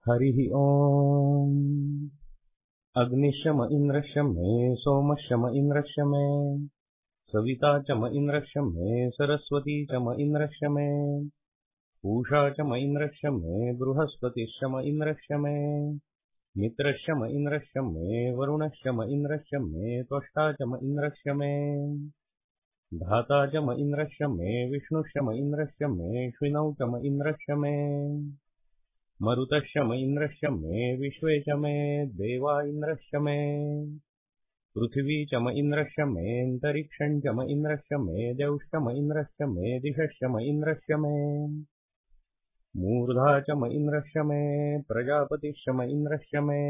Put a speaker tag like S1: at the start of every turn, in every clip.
S1: हरिः ओम्। अग्निशम इन्द्रशम मे सोमशम इन्द्रशम मे सविता चम इन्द्रशम मे सरस्वती चम इन्द्रशम मे पूषा चम इन्द्रशम मे बृहस्पतिशम इन्द्रशम मे मित्रशम इन्द्रशम मे वरुणशम इन्द्रशम मे त्वष्टा चम इन्द्रशम मे धाता चम इन्द्रशम मे विष्णुशम इन्द्रशम मे श्विनौ चम इन्द्रशम मे मरुतशम इन्द्रशम मे विश्वे च मे देवा इन्द्रशम मे पृथिवी चम इन्द्रशम मे अन्तरिक्षं चम इन्द्रशम मे द्यौश्चम इन्द्रशम मे दिशश्चम इन्द्रशम मे मूर्धा चम इन्द्रशम मे प्रजापतिश्चम इन्द्रशम मे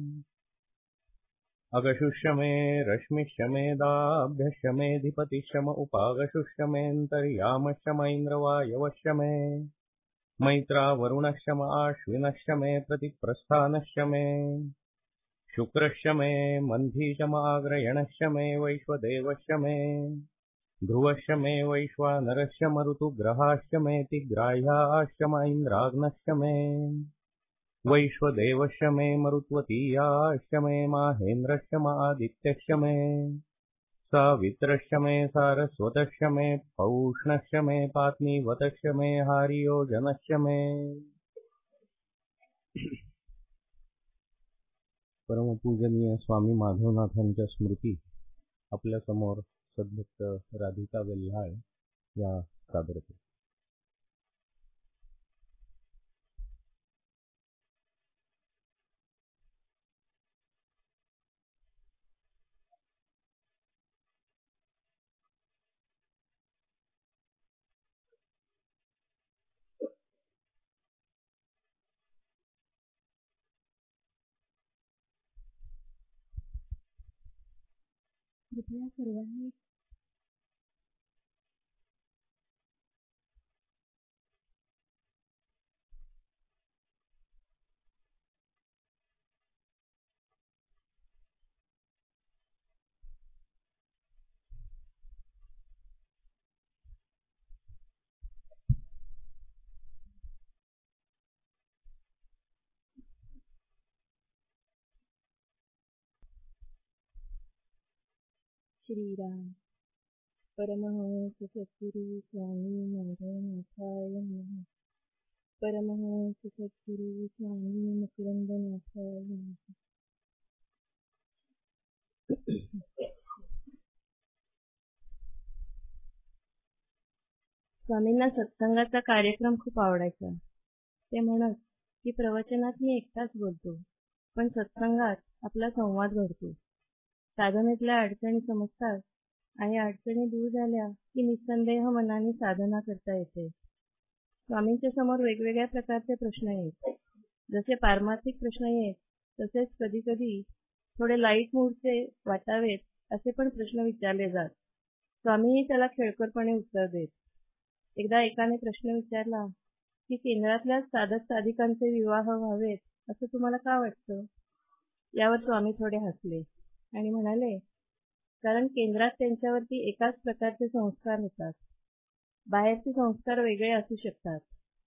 S1: अगशुष्य मे रश्मिश्च मे दाभ्यश्च मे धिपतिश्च उपागशुष्च मेऽन्तर्यामश्च म इन्द्रवायवश्च मे मैत्रा वरुणश्च आश्विनश्च मे प्रतिप्रस्थानश्च मे शुक्रश्च मे मन्थी च आग्रयणश्च मे वैश्वदेवश्च मे ध्रुवश्च मे वैश्वानरश्च ऋतुग्रहाश्च मे तिग्राह्याश्च म इन्द्राग्नश्च मे वैश्वदेवश्च मे मरुत्वतीयाश्च मे माहेन्द्रश्च आदित्यश्च मे सावित्रश्च मे सारस्वतश्च मे पौष्णश्च मे पात्नीवतश्च मे हारियोजनश्च मे परमपूजनीय स्वामी माधवनाथांच्या स्मृती आपल्या समोर सद्भक्त राधिका वेल्हाळ या सादर करतात.
S2: कृपया सर्वांनी श्रीराम परमहंस सद्गुरु स्वामी माधवनाथाय नमः. परमहंस सद्गुरु स्वामी मुकुंदनाथाय नमः. स्वामींना सत्संगाचा कार्यक्रम खूप आवडायचा. ते म्हणत की प्रवचनात मी एकटाच बोलतो, पण सत्संगात आपला संवाद घडतो. साधनेतल्या अडचणी समजतात आणि अडचणी दूर झाल्या की निसंदेह मनाने साधना करता येते. स्वामींच्या समोर वेगवेगळ्या प्रकारचे प्रश्न येत. जसे पारमार्थिक प्रश्न येत, तसेच कधी कधी थोडे लाईट मूडचे वाटावेत असे पण प्रश्न विचारले जात. स्वामीही त्याला खेळकरपणे उत्तर देत. एकदा एकाने प्रश्न विचारला की केंद्रातल्या साधक साधिकांचे विवाह व्हावेत असं तुम्हाला का वाटतं? यावर स्वामी थोडे हसले आणि म्हणाले, कारण केंद्रात त्यांच्यावरती एकाच प्रकारचे संस्कार होतात. बाहेरचे संस्कार वेगळे असू शकतात.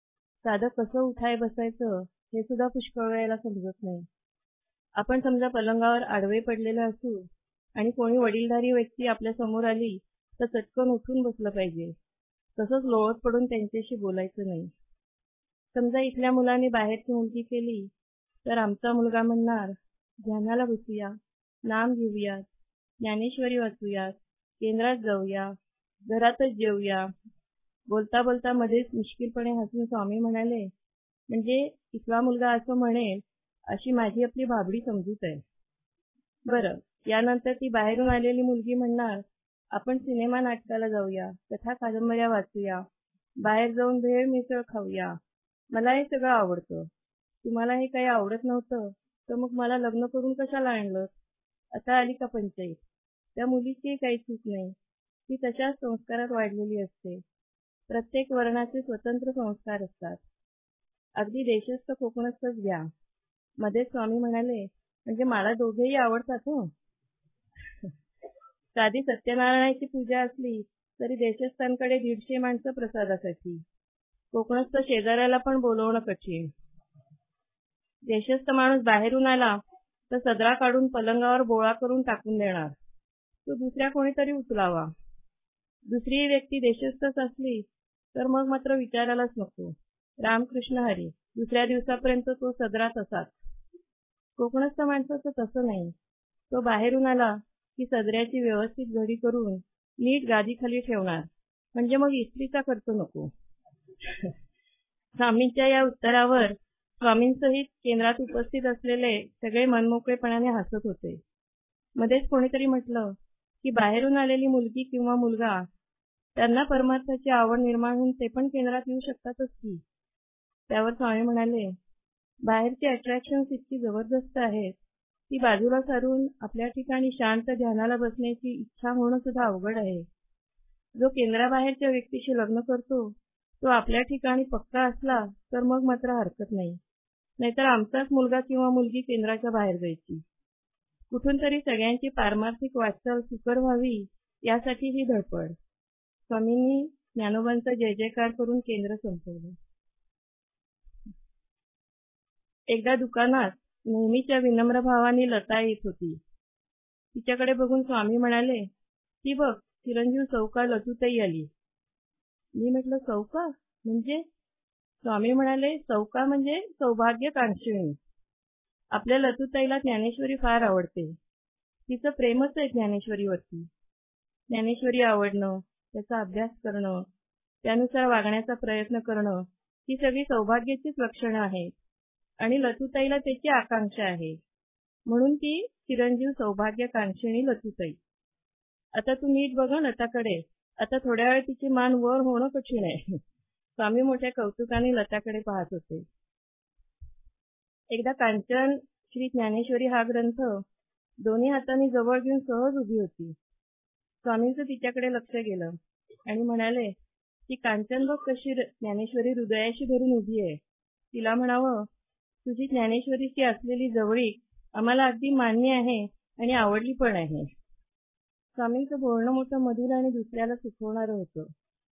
S2: साधक कसं उठाय बसायचं हे सुद्धा पुष्कळ वेळेला समजत नाही. आपण समजा पलंगावर आडवे पडलेले असू आणि कोणी वडीलधारी व्यक्ती आपल्या समोर आली तर चटकन उठून बसलं पाहिजे. तसंच लोळत पडून त्यांच्याशी बोलायचं नाही. समजा इथल्या मुलाने बाहेरची मुलगी केली तर आमचा मुलगा म्हणणार, ध्यानाला बसूया, नाम घेऊयात, ज्ञानेश्वरी वाचूयात, केंद्रात जाऊया, घरातच जेऊया. बोलता बोलता मध्येच मुश्किलपणे हसून स्वामी म्हणाले, म्हणजे इथला मुलगा असं म्हणेल अशी माझी आपली भाबडी समजूत आहे. बरं, यानंतर ती बाहेरून आलेली मुलगी म्हणणार, आपण सिनेमा नाटकाला जाऊया, कथा कादंबऱ्या वाचूया, बाहेर जाऊन भेळ मिसळ खाऊया. मला हे सगळं आवडतं. तुम्हाला हे काही आवडत नव्हतं तर मग मला लग्न करून कशाला आणलं? आता आली का पंचायत? त्या मुलीची काही चूक नाही. ती तशाच संस्कारात वाढलेली असते. प्रत्येक वर्णाचे स्वतंत्र संस्कार असतात. अगदी देशस्थ कोकणस्थच घ्या. मध्ये स्वामी म्हणाले, म्हणजे मला दोघेही आवडतात हो. साधी सत्यनारायणाची पूजा असली तरी देशस्थांकडे 150 माणसं प्रसादासाठी. कोकणस्थ शेजाऱ्याला पण बोलवणं कठीण. देशस्थ माणूस बाहेरून आला तर सदरा काढून पलंगावर बोळा करून टाकून देणार. तो दुसऱ्या कोणीतरी उचलावा. दुसरी व्यक्ती देशस्थच असली तर मग मात्र विचारायलाच नको. रामकृष्ण हरी. दुसऱ्या दिवसापर्यंत तो सदरा तसाच. कोकणस्थ माणसाचं तसं नाही. तो बाहेरून आला की सदऱ्याची व्यवस्थित घडी करून नीट गादीखाली ठेवणार. म्हणजे मग इस्त्रीचा खर्च नको. स्वामींच्या या उत्तरावर स्वामींसहित केंद्रात उपस्थित असलेले सगळे मनमोकळेपणाने हसत होते. मध्येच कोणीतरी म्हटलं की बाहेरून आलेली मुलगी किंवा मुलगा त्यांना परमार्थाची आवड निर्माण होऊन ते पण केंद्रात येऊ शकतातच की. त्यावर स्वामी म्हणाले, बाहेरची अट्रॅक्शन्स इतकी जबरदस्त आहेत ती बाजूला सारून आपल्या ठिकाणी शांत ध्यानाला बसण्याची इच्छा होणं सुद्धा अवघड आहे. जो केंद्राबाहेरच्या व्यक्तीशी लग्न करतो तो आपल्या ठिकाणी पक्का असला तर मग मात्र हरकत नाही. नाहीतर आमचाच मुलगा किंवा मुलगी केंद्राच्या बाहेर जायची. कुठून तरी सगळ्यांची पारमार्थिक वाटचाल सुकर व्हावी यासाठी ही धडपड. स्वामींनी ज्ञानोबांचा जय जयकार करून केंद्र संपवलं. एकदा दुकानात नेहमीच्या विनम्र भावाने लता येत होती. तिच्याकडे बघून स्वामी म्हणाले, ती बघ चिरंजीव सौका लतूताई आली. मी म्हटलं सौका म्हणजे? स्वामी म्हणाले, सौका म्हणजे सौभाग्य कांक्षिणी. आपल्या लतूताईला ज्ञानेश्वरी फार आवडते. तिचं प्रेमच आहे ज्ञानेश्वरीवरती. ज्ञानेश्वरी आवडणं, त्याचा अभ्यास करणं, त्यानुसार वागण्याचा प्रयत्न करणं ही सगळी सौभाग्याचीच लक्षणं आहेत. आणि लतूताईला त्याची आकांक्षा आहे. म्हणून ती चिरंजीव सौभाग्य कांक्षिणी लतूताई. आता तू नीट बघ लताकडे. आता थोड्या वेळ तिची मान वर होणं कठीण आहे. स्वामी मोठ्या कौतुकाने लताकडे पाहत होते. एकदा कांचन श्री ज्ञानेश्वरी हा ग्रंथ दोन्ही हातांनी जवळ घेऊन सहज उभी होती. स्वामींचं तिच्याकडे लक्ष गेलं आणि म्हणाले, ती कांचन बघ कशी ज्ञानेश्वरी हृदयाशी धरून उभी आहे. तिला म्हणावं, तुझी ज्ञानेश्वरीची असलेली जवळीक आम्हाला अगदी मान्य आहे आणि आवडली पण आहे. स्वामींचं बोलणं मोठं मधुर आणि दुसऱ्याला सुखवणारं होतं.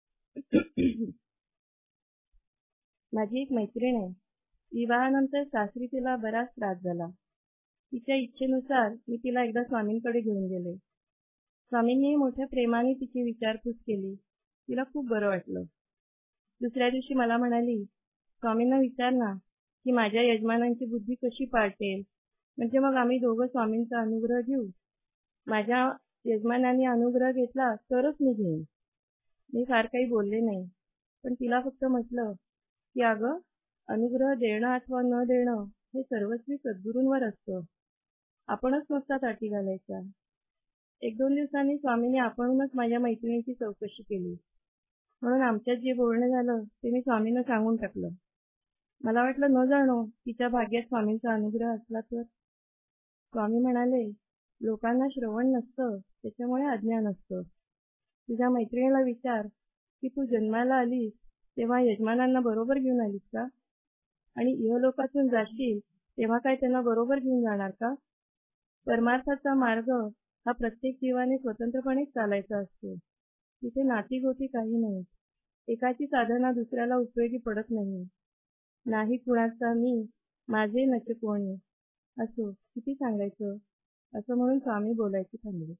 S2: माझी एक मैत्रीण आहे. विवाहानंतर सासरी तिला बराच त्रास झाला. तिच्या इच्छेनुसार मी तिला एकदा स्वामींकडे घेऊन गेले. स्वामींनी मोठ्या प्रेमाने तिची विचारपूस केली. तिला खूप बरं वाटलं. दुसऱ्या दिवशी मला म्हणाली, स्वामींना विचार ना की माझ्या यजमानांची बुद्धी कशी पाळटेल, म्हणजे मग आम्ही दोघं स्वामींचा अनुग्रह घेऊ. माझ्या यजमानांनी अनुग्रह घेतला तरच मी घेईन. मी फार काही बोलले नाही, पण तिला फक्त म्हटलं की अगं, अनुग्रह देणं अथवा न देणं हे सर्वस्वी सद्गुरूंवर असतं. आपणच नुसता अटी घालायच्या. 1-2 दिवसांनी स्वामींनी आपणच माझ्या मैत्रिणीची चौकशी केली. म्हणून आमच्यात जे बोलणं झालं ते मी स्वामींना सांगून टाकलं. मला वाटलं न जाणो तिच्या भाग्यात स्वामींचा अनुग्रह असला तर. स्वामी म्हणाले, लोकांना श्रवण नसतं त्याच्यामुळे अज्ञान असतं. तुझ्या मैत्रिणीला विचार की तू जन्माला आलीस तेव्हा यजमानांना बरोबर घेऊन आलीस का? आणि इहलोकातून जाशील तेव्हा काय त्यांना बरोबर घेऊन जाणार का? परमार्थाचा मार्ग हा प्रत्येक जीवाने स्वतंत्रपणे चालायचा असतो. तिथे नातीगोती काही नाही. एकाची साधना दुसऱ्याला उपयोगी पडत नाही. नाही कुणाचा मी, माझे नच कोणी. असो, किती सांगायचं, असं म्हणून स्वामी बोलायचे थांबले.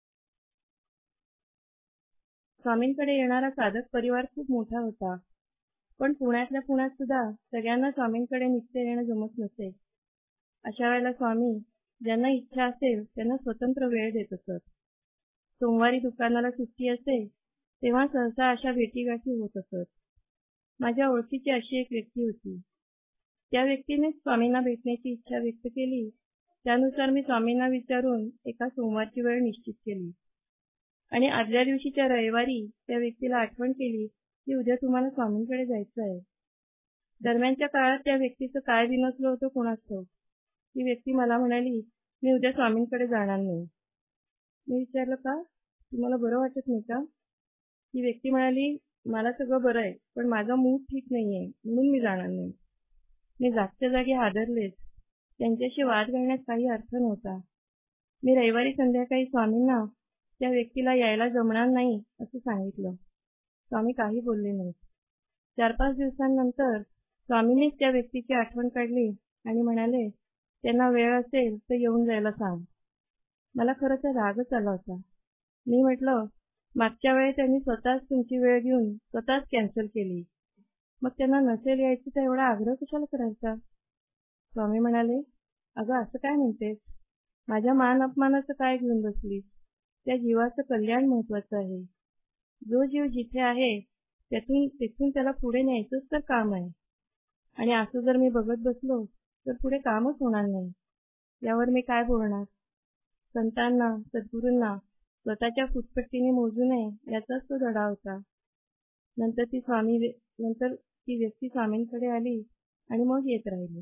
S2: स्वामींकडे येणारा साधक परिवार खूप मोठा होता. पण पुण्यातल्या पुण्यात सुद्धा सगळ्यांना स्वामींकडे नित्य येणं जमत नसे. अशा वेळेला स्वामी ज्यांना इच्छा असेल त्यांना स्वतंत्र वेळ देत असत. सोमवारी दुकानाला सुट्टी असे तेव्हा सहसा अशा भेटीगाठी होत असत. माझ्या ओळखीची अशी एक व्यक्ती होती. त्या व्यक्तीनेच स्वामींना भेटण्याची इच्छा व्यक्त केली. त्यानुसार मी स्वामींना विचारून एका सोमवारची वेळ निश्चित केली आणि आदल्या दिवशीच्या रविवारी त्या व्यक्तीला आठवण केली की उद्या तुम्हाला स्वामींकडे जायचं आहे. दरम्यानच्या काळात त्या व्यक्तीचं काय बिनसलं होतं कोणास ठाऊक. ती व्यक्ती मला म्हणाली, मी उद्या स्वामींकडे जाणार नाही. मी विचारलं का? तुम्हाला बरं वाटत नाही का? ती व्यक्ती म्हणाली, मला सगळं बरं आहे पण माझा मूड ठीक नाहीये म्हणून मी जाणार नाही. मी जागच्या जागी हादरलेच. त्यांच्याशी वाद घालण्यात काही अर्थ नव्हता. मी रविवारी संध्याकाळी स्वामींना त्या व्यक्तीला यायला जमणार नाही असं सांगितलं. स्वामी काही बोलले नाहीत. 4-5 दिवसांनंतर स्वामींनीच त्या व्यक्तीची आठवण काढली आणि म्हणाले, त्यांना वेळ असेल तर येऊन जायला सांग. मला खरं तर रागच आला होता. मी म्हटलं, मागच्या वेळी त्यांनी स्वतःच तुमची वेळ घेऊन स्वतःच कॅन्सल केली. मग त्यांना नसेल यायची तर एवढा आग्रह कशाला करायचा? स्वामी म्हणाले, अगं असं काय म्हणतेस? माझ्या मान अपमानाचं काय घेऊन बसलीस? त्या जीवाचं कल्याण महत्वाचं आहे. जो जीव जिथे आहे तिथून त्याला पुढे न्यायचंच तर काम आहे. आणि असं जर मी बघत बसलो तर पुढे कामच होणार नाही. यावर मी काय बोलणार? संतांना, सद्गुरूंना स्वतःच्या फुटपट्टीने मोजू नये याचाच तो धडा होता. नंतर ती व्यक्ती स्वामींकडे आली आणि मग येत राहिली.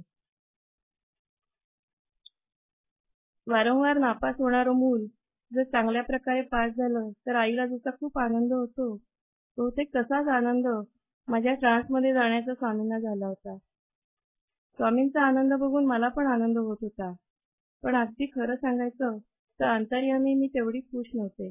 S2: वारंवार नापास होणारं मूल जर चांगल्या प्रकारे पास झालं तर आईला जसा खूप आनंद होतो, बहुतेक तसाच आनंद माझ्या ट्रान्समध्ये जाण्याचा स्वामींना झाला होता. स्वामींचा आनंद बघून मला पण आनंद होत होता. पण अगदी खरं सांगायचं तर अंतर्यामी मी तेवढी खुश नव्हते.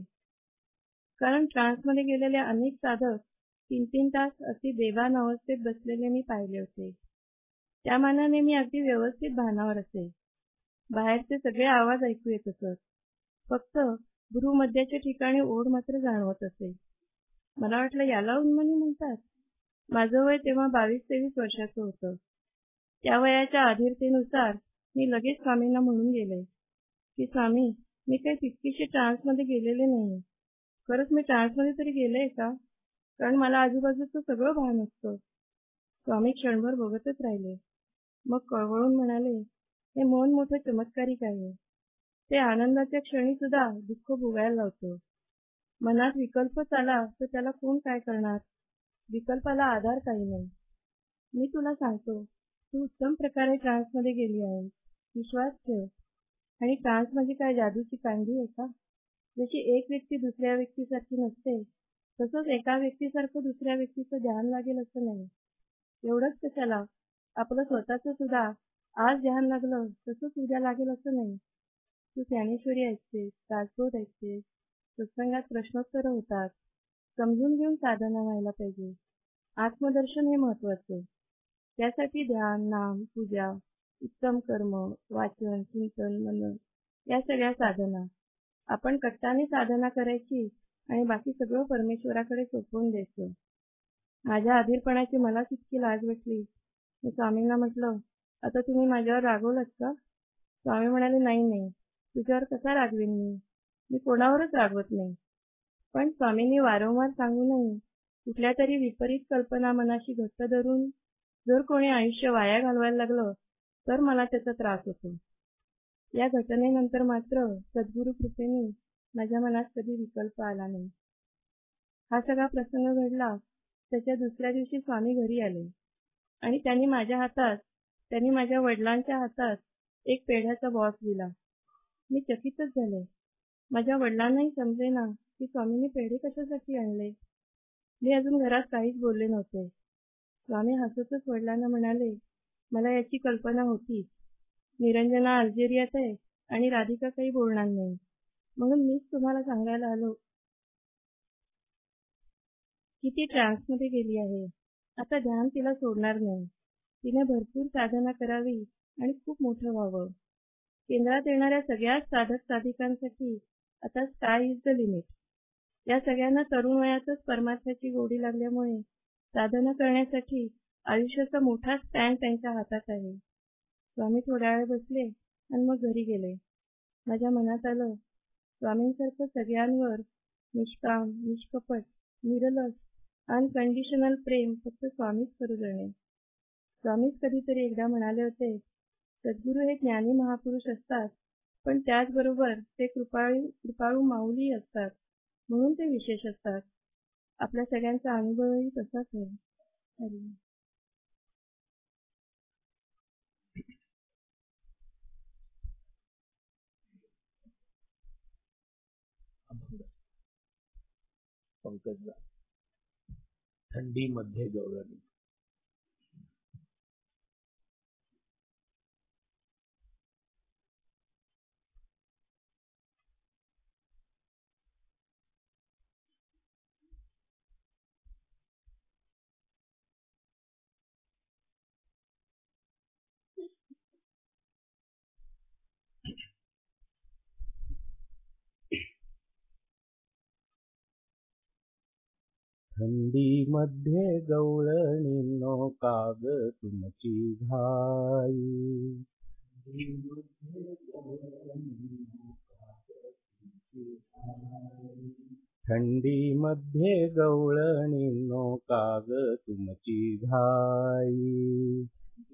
S2: कारण ट्रान्समध्ये गेलेले अनेक साधक 3-3 तास अगदी बेभान अवस्थेत बसलेले मी पाहिले होते. त्या मानाने मी अगदी व्यवस्थित भानावर असे. बाहेरचे सगळे आवाज ऐकू येत असत. फक्त भ्रूमध्याच्या ठिकाणी ओढ मात्र जाणवत असे. मला वाटलं याला उन्मनी म्हणतात. माझं वय तेव्हा 22-23 वर्षाचं होतं. त्या वयाच्या अधीरतेनुसार मी लगेच स्वामींना म्हणून गेले की स्वामी, मी काही तितकीशी ट्रान्समध्ये गेलेले नाही. खरंच मी ट्रान्समध्ये तरी गेलेय का? कारण मला आजूबाजूचं सगळं भान असतं. स्वामी क्षणभर बघतच राहिले. मग कळवळून म्हणाले, हे मन मोठं चमत्कारिक आहे. ते आनंदाच्या क्षणी सुद्धा दुःख भोगायला लावतं. मनात विकल्पच आला तर त्याला कोण काय करणार? विकल्पाला आधार काही नाही. मी तुला सांगतो, तू उत्तम प्रकारे ट्रान्समध्ये गेली आहेस. विश्वास ठेव. आणि ट्रान्स म्हणजे काय जादूची कांडी आहे का? जशी एक व्यक्ती दुसऱ्या व्यक्तीसारखी नसते, तसंच एका व्यक्तीसारखं दुसऱ्या व्यक्तीचं ध्यान लागेल असं नाही. एवढंच कशाला, आपलं स्वतःचं सुद्धा आज ध्यान लागलं तसंच उद्या लागेल असं नाही. तू ज्ञानेश्वरी ऐकतेस, दासबोध ऐकतेस, सत्संगात प्रश्नोत्तरं होतात. समजून घेऊन साधना व्हायला पाहिजे. आत्मदर्शन हे महत्वाचं. त्यासाठी ध्यान, नाम, पूजा, उत्तम कर्म, वाचन, चिंतन, मनन या सगळ्या साधना. आपण कट्टाने साधना करायची आणि बाकी सगळं परमेश्वराकडे सोपवून द्यायचं. माझ्या अधीरपणाची मला तितकी लाज वाटली. मी स्वामींना म्हटलं, आता तुम्ही माझ्यावर रागवलात का? स्वामी म्हणाले, नाही, तुझ्यावर कसा रागवेन मी? मी कोणावरच रागवत नाही. पण स्वामींनी वारंवार सांगूनही कुठल्या तरी विपरीत कल्पना मनाशी घट्ट धरून जर कोणी आयुष्य वाया घालवायला लागलं तर मला त्याचा त्रास होतो. या घटनेनंतर मात्र सद्गुरू कृपेने माझ्या मनात कधी विकल्प आला नाही. हा सगळा प्रसंग घडला त्याच्या दुसऱ्या दिवशी स्वामी घरी आले आणि त्यांनी माझ्या वडिलांच्या हातात एक पेढ्याचा बॉक्स दिला. मी चकितच झाले. माझ्या वडिलांनाही समजेना की स्वामींनी पेढे कशासाठी आणले. मी अजून घरात काहीच बोलले नव्हते. स्वामी हसतच वडिलांना म्हणाले, मला याची कल्पना होती. निरंजना अल्जेरियात आहे आणि राधिका काही बोलणार नाही, म्हणून मीच तुम्हाला सांगायला आलो की ती ट्रान्समध्ये गेली आहे. आता ध्यान तिला सोडणार नाही. तिने भरपूर साधना करावी आणि खूप मोठं व्हावं. केंद्रात येणाऱ्या सगळ्याच साधक साधिकांसाठी आता स्काय इज द लिमिट. या सगळ्यांना तरुण वयातच परमार्थाची गोडी लागल्यामुळे साधना करण्यासाठी आयुष्याचा मोठा स्पॅन त्यांच्या हातात आहे. स्वामी थोड्या वेळ बसले आणि मग घरी गेले. माझ्या मनात आलं, स्वामींसारखं सगळ्यांवर निष्काम, निष्कपट, निरलस, अनकंडिशनल प्रेम फक्त स्वामीच करू देणे. स्वामीच कधीतरी एकदा म्हणाले होते, सद्गुरू हे ज्ञानी महापुरुष असतात, पण त्याचबरोबर ते कृपाळू माऊली असतात, म्हणून ते विशेष असतात. आपल्या सगळ्यांचा अनुभवही तसाच आहे. हरी.
S1: पंकजला थंडीमध्ये गौरवली. थंडी मध्ये गवळणीनो काग तुमची घाई. थंडी मध्ये गवळणीनो काग तुमची घाई.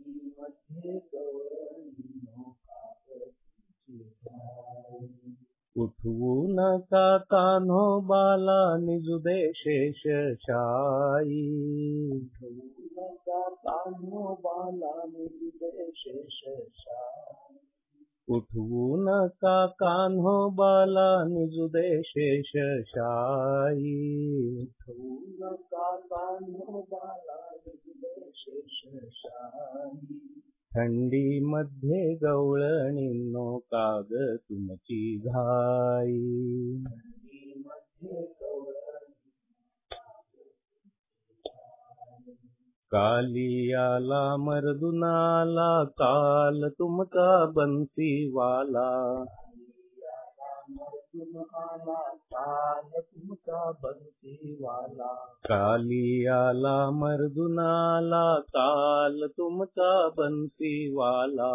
S1: उठवू नका कान्होबाला निजुदे शेषशायी. उठवू नका कान्होबाला निजुदे शेषशायी. उठवू नका कान्होबाला निजुदे शेषशायी. उठवू नका कान्होबाला निजुदे शेषशायी. थंडी मध्ये गवळणीनो काग तुमची घाई. कालियाला मर्दुनाला काल तुमचा बन्सीवाला. कालियाला मर्दुनाला काल तुमचा बन्सीवाला.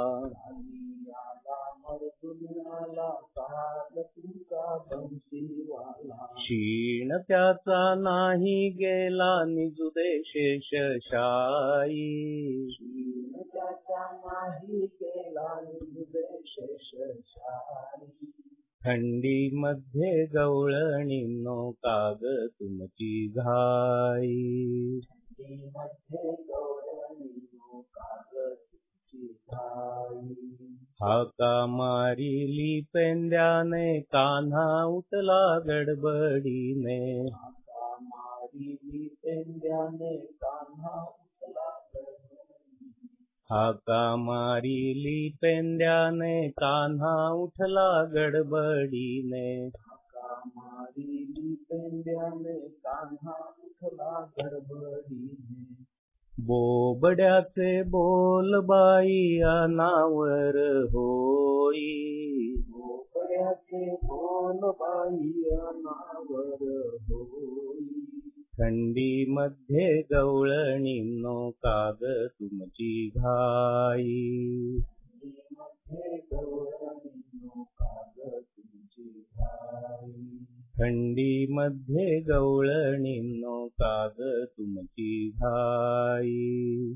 S1: क्षीण त्याचा नाही गेला निजुदे शेषशायी. थंडी मध्ये गवळणीनो काग तुमची घाई. हाका मारिली पेंड्याने कान्हा उठला गडबडीने. हाका मारिली पेंड्याने कान्हा उठला गडबडीने. बोबड्याचे बोल बाई अनावर होई. बोबड्याचे बोल बाई अनावर होई. थंडी मध्ये गवळणीनो काग तुमची घाई. थंडी मध्ये गवळणीनो काग तुमची घाई.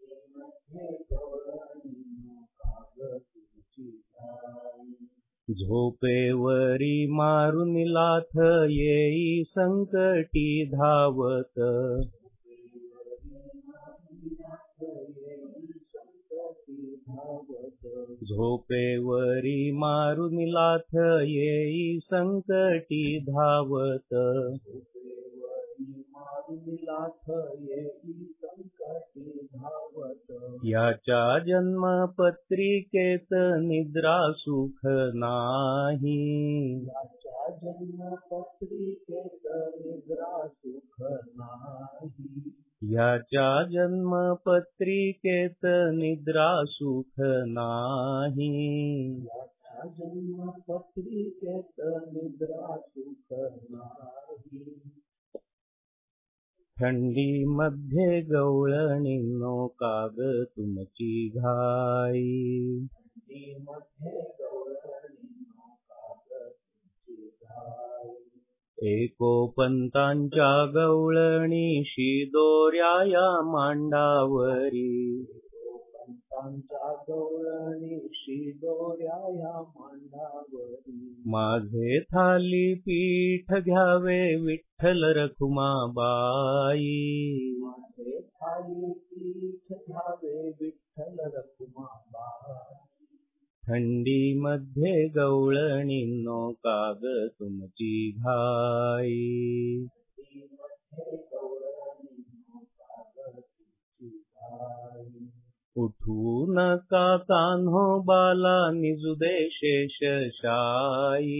S1: झोपेवरी मारून लाथ येई संकटी धावत. झोपेवरी मारून लाथ येई संकटी धावत. याच्या जन्मपत्रिकेत निद्रा सुख नाही. याच्या जन्मपत्रिकेत निद्रा सुख नाही. याच्या जन्मपत्रिकेत निद्रा सुख नाही. याच्या जन्मपत्रिकेत निद्रा सुख नाही. थंडी मध्ये गवळणीनो काग तुमची घाई. एकोपंतांच्या गवळणीशी दोऱ्या या मांडावरी. माझे थाली पीठ घ्यावे विठ्ठल रखुमाबाई. माझे थाली पीठ घ्यावे विठ्ठल रखुमाबाई. थंडी मध्ये गवळणीनो काग तुमची घाई. उठवू नका कान्होबाला निजुदे शेषशायी.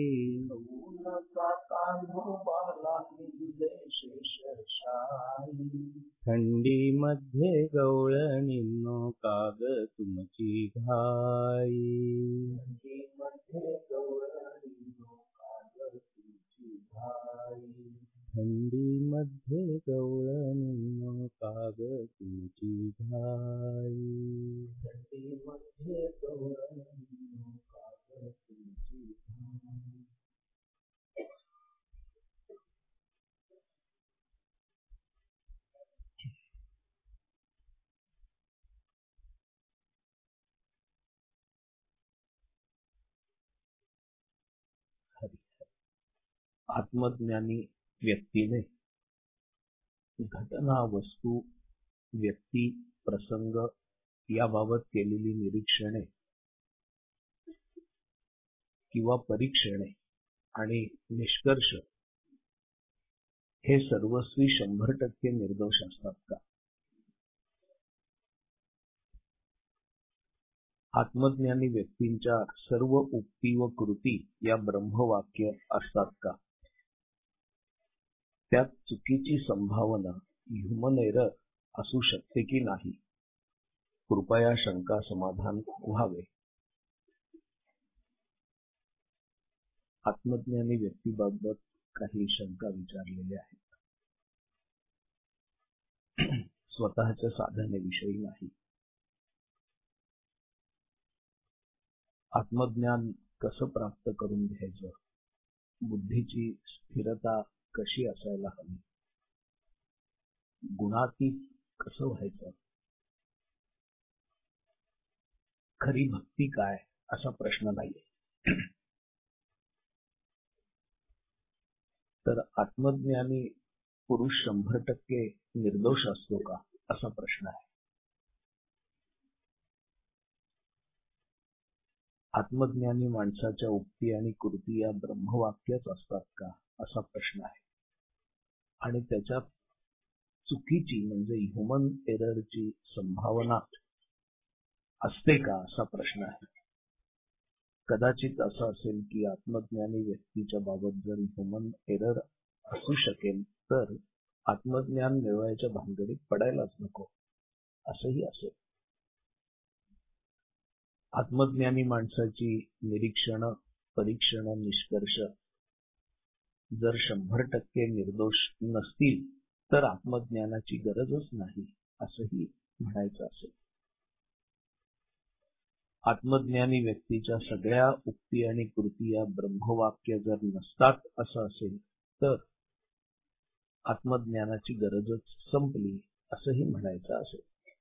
S1: थंडी मध्ये गवळणीनो काग तुमची घाई. थंडी मध्ये
S3: आत्मज्ञानी व्यक्तीने घटना, वस्तू, व्यक्ती, प्रसंग याबाबत केलेली निरीक्षणे किंवा परीक्षणे आणि निष्कर्ष हे सर्वस्वी 100% निर्दोष असतात का? आत्मज्ञानी व्यक्तींच्या सर्व उक्ती व कृती या ब्रह्मवाक्य असतात का? त्यात चुकीची संभावना, ह्युमन एरर असू शकते की नाही? कृपया शंका समाधान व्हावे. आत्मज्ञानी व्यक्तीबाबत काही शंका विचारलेल्या आहेत. स्वतःच्या साधनेविषयी नाही. आत्मज्ञान कसं प्राप्त करून घ्यायचं? बुद्धीची स्थिरता कशी असायला हवी? गुणातीत कसं व्हायचं? खरी भक्ती काय? असा प्रश्न नाहीये. तर आत्मज्ञानी पुरुष 100% निर्दोष असतो का? असा प्रश्न आहे. आत्मज्ञानी माणसाच्या उक्ती आणि कृती या ब्रह्मवाक्यच असतात का? असा प्रश्न आहे. आणि त्याच्यात चुकीची म्हणजे ह्युमन एररची संभावना असते का? असा प्रश्न आहे. कदाचित असं असेल की आत्मज्ञानी व्यक्तीच्या बाबत जर ह्युमन एरर असू शकेल तर आत्मज्ञान मिळवायच्या भानगडीत पडायलाच नको, असंही असेल. आत्मज्ञानी माणसाची निरीक्षण, परीक्षण, निष्कर्ष जर 100% निर्दोष नसतील तर आत्मज्ञानाची गरजच नाही, असंही म्हणायचं असेल. आत्मज्ञानी व्यक्तीच्या सगळ्या उक्ती आणि कृती या ब्रह्मवाक्य जर नसतात असं असेल तर आत्मज्ञानाची गरजच संपली, असंही म्हणायचं असेल.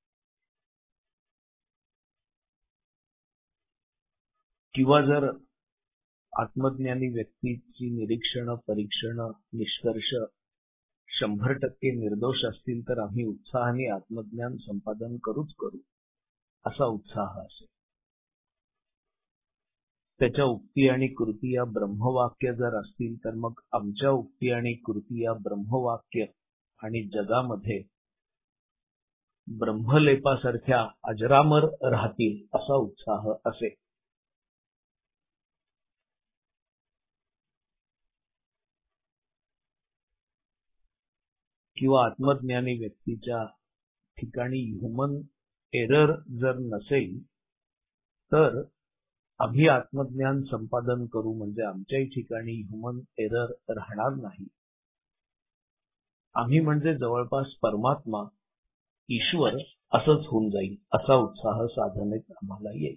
S3: किंवा जर आत्मज्ञानी व्यक्तीची निरीक्षण, परीक्षण, निष्कर्ष 100% निर्दोष असतील तर आम्ही उत्साहाने आत्मज्ञान संपादन करूच करू, असा उत्साह असेल. त्याच्या उक्ती आणि कृती या ब्रह्मवाक्य जर असतील तर मग आमच्या उक्ती आणि कृती या ब्रह्मवाक्य आणि जगामध्ये ब्रह्मलेपासारख्या अजरामर राहतील, असा उत्साह असेल. किंवा आत्मज्ञानी व्यक्तीच्या ठिकाणी ह्युमन एरर जर नसेल तर आम्ही आत्मज्ञान संपादन करू म्हणजे आमच्याही ठिकाणी ह्युमन एरर राहणार नाही. आम्ही म्हणजे जवळपास परमात्मा, ईश्वर असंच होऊन जाईल, असा उत्साह साधनेत आम्हाला येईल.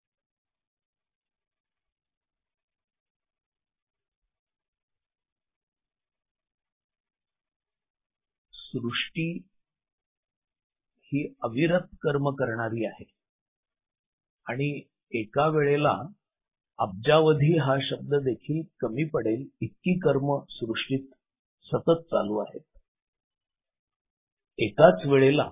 S3: सृष्टी ही अविरत कर्म करणारी आहे आणि एका वेळेला अब्जावधी हा शब्द देखील कमी पडेल इतकी कर्म सृष्टीत सतत चालू आहेत. एकाच वेळेला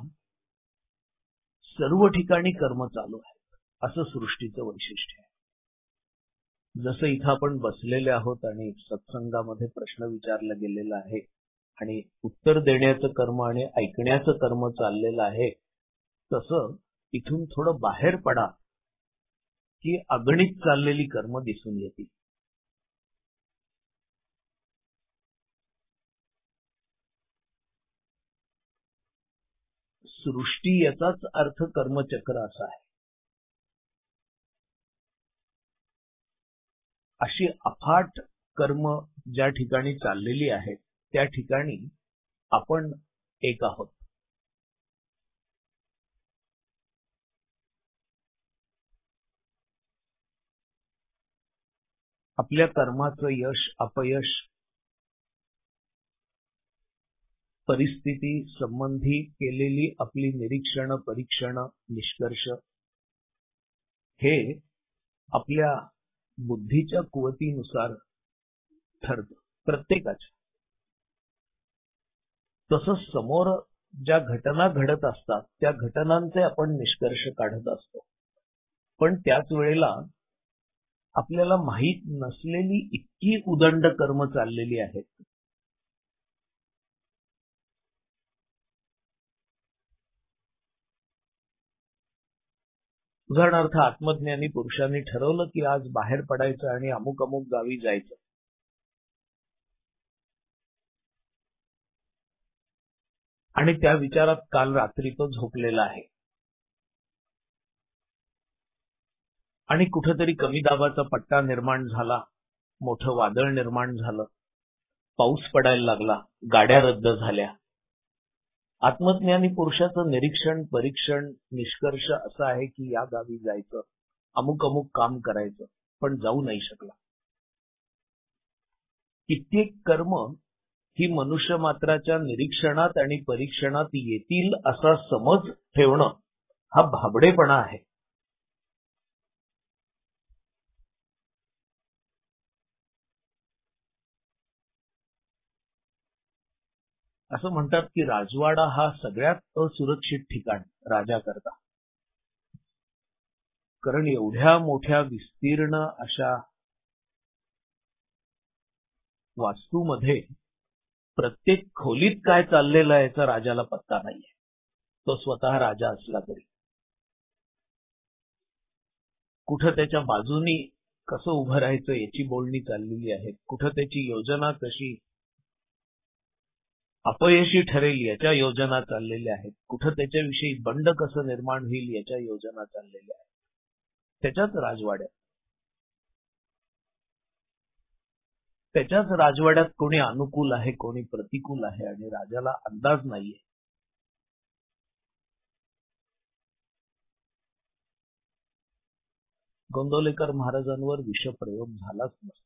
S3: सर्व ठिकाणी कर्म चालू आहेत, असं सृष्टीचं वैशिष्ट्य आहे. जसं इथं आपण बसलेले आहोत आणि सत्संगामध्ये प्रश्न विचारला गेलेला आहे आणि उत्तर देण्याचं कर्म आणि ऐकण्याचं कर्म चाललेलं आहे, तसं इथून थोडं बाहेर पडा की अगणित चाललेली कर्म दिसून येतील. सृष्टी याचाच अर्थ कर्मचक्र असा आहे. अशी अफाट कर्म ज्या ठिकाणी चाललेली आहेत त्या ठिकाणी आपण एक आहोत. आपल्या कर्माचं यश अपयश, परिस्थिती संबंधी केलेली आपली निरीक्षण, परीक्षण, निष्कर्ष हे आपल्या बुद्धीच्या कुवतीनुसार ठरतं. प्रत्येकाच्या. तसंच समोर ज्या घटना घडत असतात त्या घटनांचे आपण निष्कर्ष काढत असतो, पण त्याच वेळेला आपल्याला माहीत नसलेली इतकी उदंड कर्म चाललेली आहेत. उदाहरणार्थ आत्मज्ञानी पुरुषांनी ठरवलं की आज बाहेर पडायचं आणि अमुक अमुक गावी जायचं. आणि त्या विचारात काल रात्री तो झोपलेला आहे. आणि कुठेतरी कमी दाबाचा पट्टा निर्माण झाला, मोठं वादळ निर्माण झालं, पाऊस पडायला लागला, गाड्या रद्द झाल्या. आत्मज्ञानी पुरुषाचं निरीक्षण, परीक्षण, निष्कर्ष असा आहे की या गावी जायचं, अमुक अमुक काम करायचं, पण जाऊ नाही शकला. कित्येक कर्म ही मनुष्य मात्राच्या निरीक्षणात आणि परीक्षणात येतील असा समज ठेवणं हा भाबडेपणा आहे. असं म्हणतात की राजवाडा हा सगळ्यात असुरक्षित ठिकाण राजाकरता, कारण एवढ्या मोठ्या विस्तीर्ण अशा वास्तूमध्ये प्रत्येक खोलीत काय चाललेलं आहे याचा राजाला पत्ता नाहीये, तो स्वतः राजा असला तरी. कुठं त्याच्या बाजूनी कसं उभं राहायचं याची बोलणी चाललेली आहे, कुठं त्याची योजना कशी अपयशी ठरेल याच्या योजना चाललेल्या आहेत, कुठं त्याच्याविषयी बंड कसं निर्माण होईल याच्या योजना चाललेल्या आहेत. त्याच्याच राजवाड्यात कोणी अनुकूल आहे, कोणी प्रतिकूल आहे आणि राजाला अंदाज नाहीये. गोंदवलेकर महाराजांवर विषप्रयोग झालाच नसता.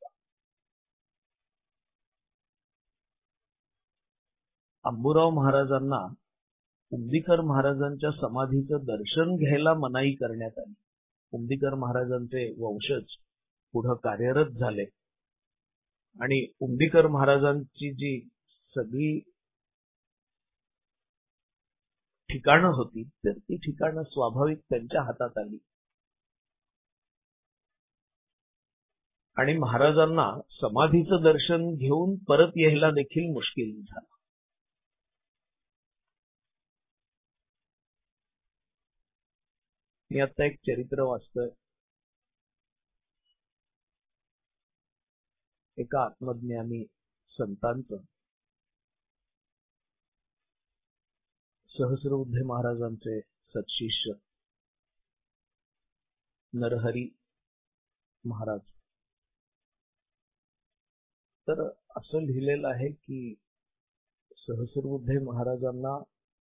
S3: अंबुराव महाराजांना उमदीकर महाराजांच्या समाधीचं दर्शन घ्यायला मनाई करण्यात आली. उमदीकर महाराजांचे वंशज पुढे कार्यरत झाले आणि उमदीकर महाराजांची जी सगळी ठिकाणं होती तर ती ठिकाणं स्वाभाविक त्यांच्या हातात आली आणि महाराजांना समाधीचं दर्शन घेऊन परत यायला देखील मुश्किल झालं. मी आता एक चरित्र वाचतोय. एका आत्मज्ञानी संतांचं, सहस्रबुद्धे महाराजांचे सत्शिष्य नरहरी महाराज. तर असं लिहिलेलं आहे की सहस्रबुद्धे महाराजांना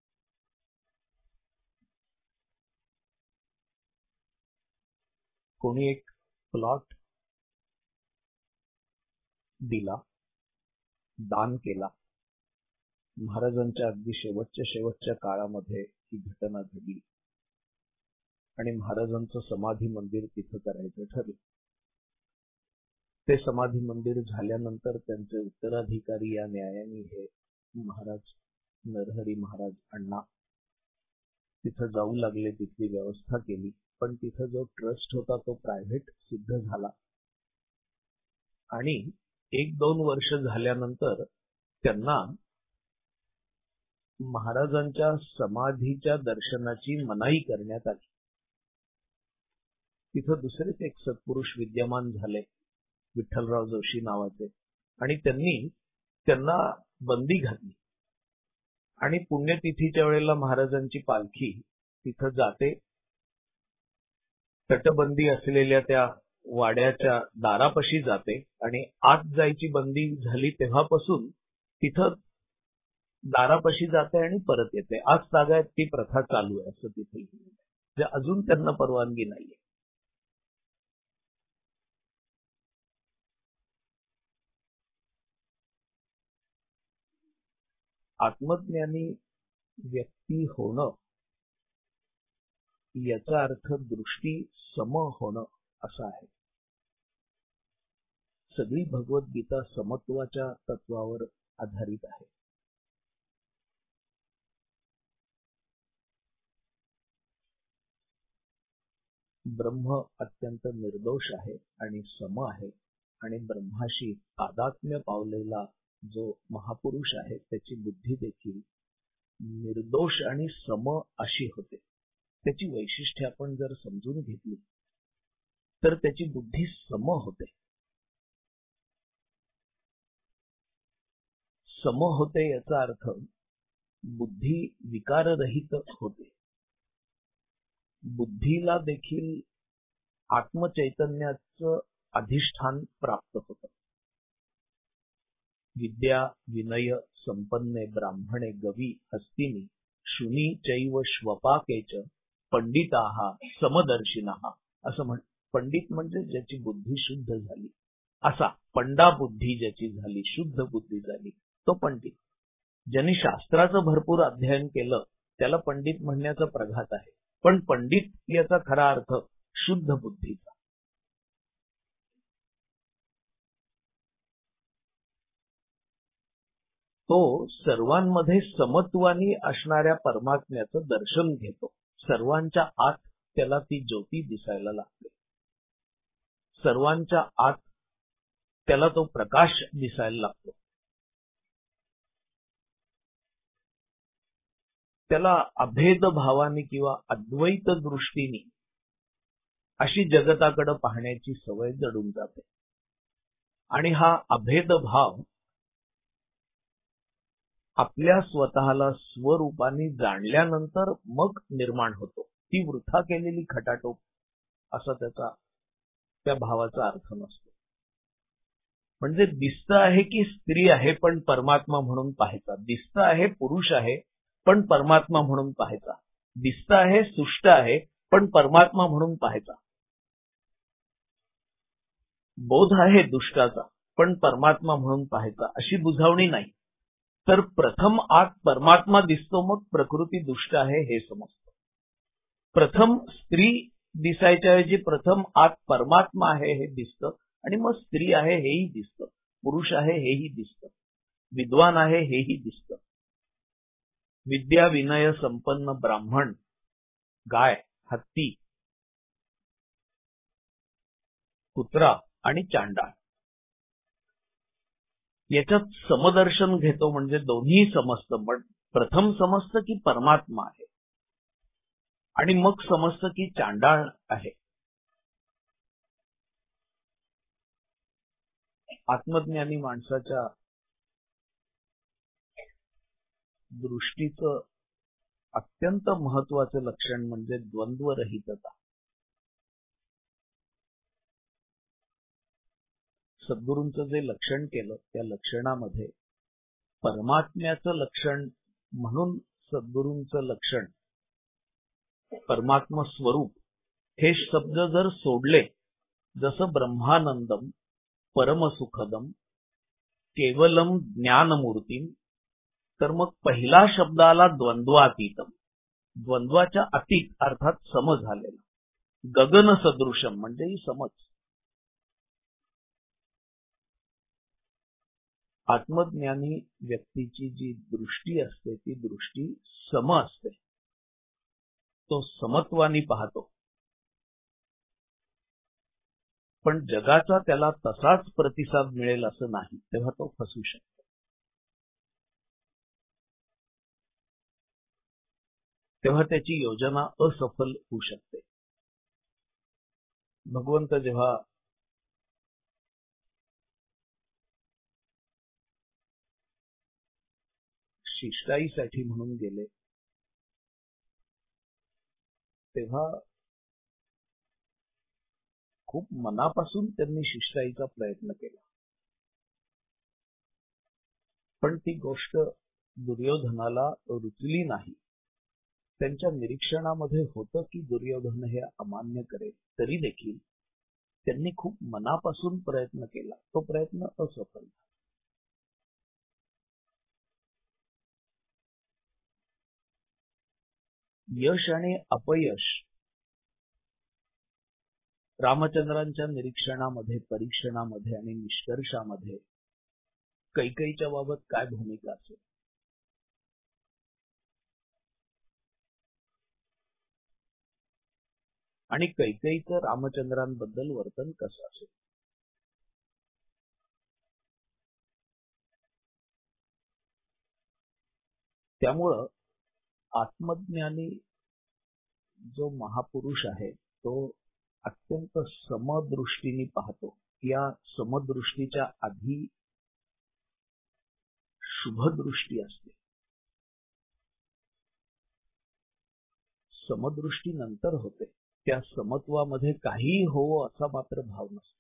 S3: कोणी एक प्लॉट दिला, दान केला. महाराजांच्या अगदी शेवटच्या काळामध्ये ही घटना घडली आणि महाराजांचं समाधी मंदिर तिथं करायचं ठरलं. ते समाधी मंदिर झाल्यानंतर त्यांचे उत्तराधिकारी या न्यायाने हे महाराज नरहरी महाराज अण्णा तिथं जाऊ लागले, तिथली व्यवस्था केली. पण तिथं जो ट्रस्ट होता तो प्रायव्हेट सिद्ध झाला आणि 1-2 वर्ष झाल्यानंतर त्यांना महाराजांच्या समाधीच्या दर्शनाची मनाई करण्यात आली. तिथं दुसरेच एक सत्पुरुष विद्यमान झाले, विठ्ठलराव जोशी नावाचे, आणि त्यांना बंदी घातली आणि पुण्यतिथीच्या वेळेला महाराजांची पालखी तिथं जाते. तटबंदी असलेल्या त्या वाड्याच्या दारापाशी जाते आणि आत जायची बंदी झाली तेव्हापासून तिथं दारापाशी जाते आणि परत येते. आज तागायत ती प्रथा चालू आहे असं तिथे जे अजून त्यांना परवानगी नाहीये. आत्मज्ञानी व्यक्ती होणं याचा अर्थ दृष्टी सम होणं असा आहे. सगळी भगवद्गीता समत्वाच्या तत्वावर आधारित आहे. ब्रह्म अत्यंत निर्दोष आहे आणि सम आहे आणि ब्रह्माशी तादात्म्य पावलेला जो महापुरुष आहे त्याची बुद्धी देखील निर्दोष आणि सम अशी होते. त्याची वैशिष्ट्ये आपण जर समजून घेतली तर त्याची बुद्धी सम होते. सम होते याचा अर्थ बुद्धी विकाररहित होते. बुद्धीला देखील आत्मचैतन्याचं अधिष्ठान प्राप्त होतं. विद्या विनय संपन्ने ब्राह्मणे गवी हस्तिनी शुनी चैव श्वपाकेच पंडिताः समदर्शिनः असं म्हण. पंडित म्हणजे ज्याची बुद्धी शुद्ध झाली, असा पंडा बुद्धी ज्याची झाली, शुद्ध बुद्धी झाली, तो पंडित. ज्यांनी शास्त्राचं भरपूर अध्ययन केलं त्याला पंडित म्हणण्याचा प्रघात आहे, पण पंडित याचा खरा अर्थ शुद्ध बुद्धीचा. तो सर्वांमध्ये समत्वानी असणाऱ्या परमात्म्याचं दर्शन घेतो. सर्वांच्या आत त्याला ती ज्योती दिसायला लागते. सर्वांच्या आत त्याला तो प्रकाश दिसायला लागतो. त्याला अभेद भावाने किंवा अद्वैत दृष्टीने अशी जगताकडे पाहण्याची सवय जडून जाते. आणि हा अभेद भाव आपल्या स्वतःला स्वरूपाने जाणल्यानंतर मग निर्माण होतो. ती वृथा केलेली खटाटोप असा त्या भावाचा अर्थ नसतो. म्हणजे दिसतं आहे की स्त्री आहे पण परमात्मा म्हणून पाहायचा. दिसतं आहे पुरुष आहे पण परमात्मा म्हणून पाहायचा. दिसतं आहे सुष्ट आहे पण परमात्मा म्हणून पाहायचा. बोध आहे दुष्टाचा पण परमात्मा म्हणून पाहायचा, अशी बुझावणी नाही. तर प्रथम आत परमात्मा दिसतो, मग प्रकृती दुष्ट आहे हे समजतं. प्रथम स्त्री दिसायच्या ऐवजी प्रथम आत परमात्मा आहे हे दिसतं आणि मग स्त्री आहे हेही दिसतं, पुरुष आहे हेही दिसतं, विद्वान आहे हेही दिसतं. विद्या विनय संपन्न ब्राह्मण, गाय, हत्ती, कुत्रा आणि चांडाळ याच्यात समदर्शन घेतो म्हणजे दोन्ही समजतं. पण प्रथम समजतं की परमात्मा आहे आणि मग समजतं की चांडाळ आहे. आत्मज्ञानी माणसाच्या दृष्टीचं अत्यंत महत्वाचं लक्षण म्हणजे द्वंद्वरहितता. सद्गुरूंचं जे लक्षण केलं त्या लक्षणामध्ये परमात्म्याचं लक्षण म्हणून सद्गुरूंचं लक्षण परमात्मा स्वरूप हे शब्द जर सोडले, जसं ब्रह्मानंदम परमसुखदम केवलम ज्ञानमूर्तीम, तर मग पहिला शब्द आला द्वंद्वातीतम. द्वंद्वाच्या अतीत अर्थात सम झालेला. गगन सदृशम म्हणजे समज. आत्मज्ञानी व्यक्तीची जी दृष्टी असते ती दृष्टी सम असते. तो समत्वानी पाहतो. पण जगाचा त्याला तसाच प्रतिसाद मिळेल असं नाही, तेव्हा तो फसू शकतो. तेव्हा त्याची योजना असफल होऊ शकते. भगवंत जेव्हा शिष्टाईसाठी म्हणून गेले तेव्हा खूप मनापासून त्यांनी शिष्टाईचा प्रयत्न केला. पण ती गोष्ट दुर्योधनाला रुचली नाही. त्यांच्या निरीक्षणामध्ये होतं की दुर्योधन हे अमान्य करेल, तरी देखील त्यांनी खूप मनापासून प्रयत्न केला. तो प्रयत्न असफल झाला. यश आणि अपयश रामचंद्रांच्या निरीक्षणामध्ये, परीक्षणामध्ये आणि निष्कर्षामध्ये कैकेयीच्या बाबत काय भूमिका असेल? आणि कैकेयीचं रामचंद्रांबद्दल वर्तन कसं असेल? त्यामुळं आत्मज्ञानी जो महापुरुष आहे तो अत्यंत समदृष्टीने पाहतो. या समदृष्टीच्या आधी शुभदृष्टी असते, समदृष्टी नंतर होते. त्या समत्वामध्ये काहीही होवो असा मात्र भाव नसतो.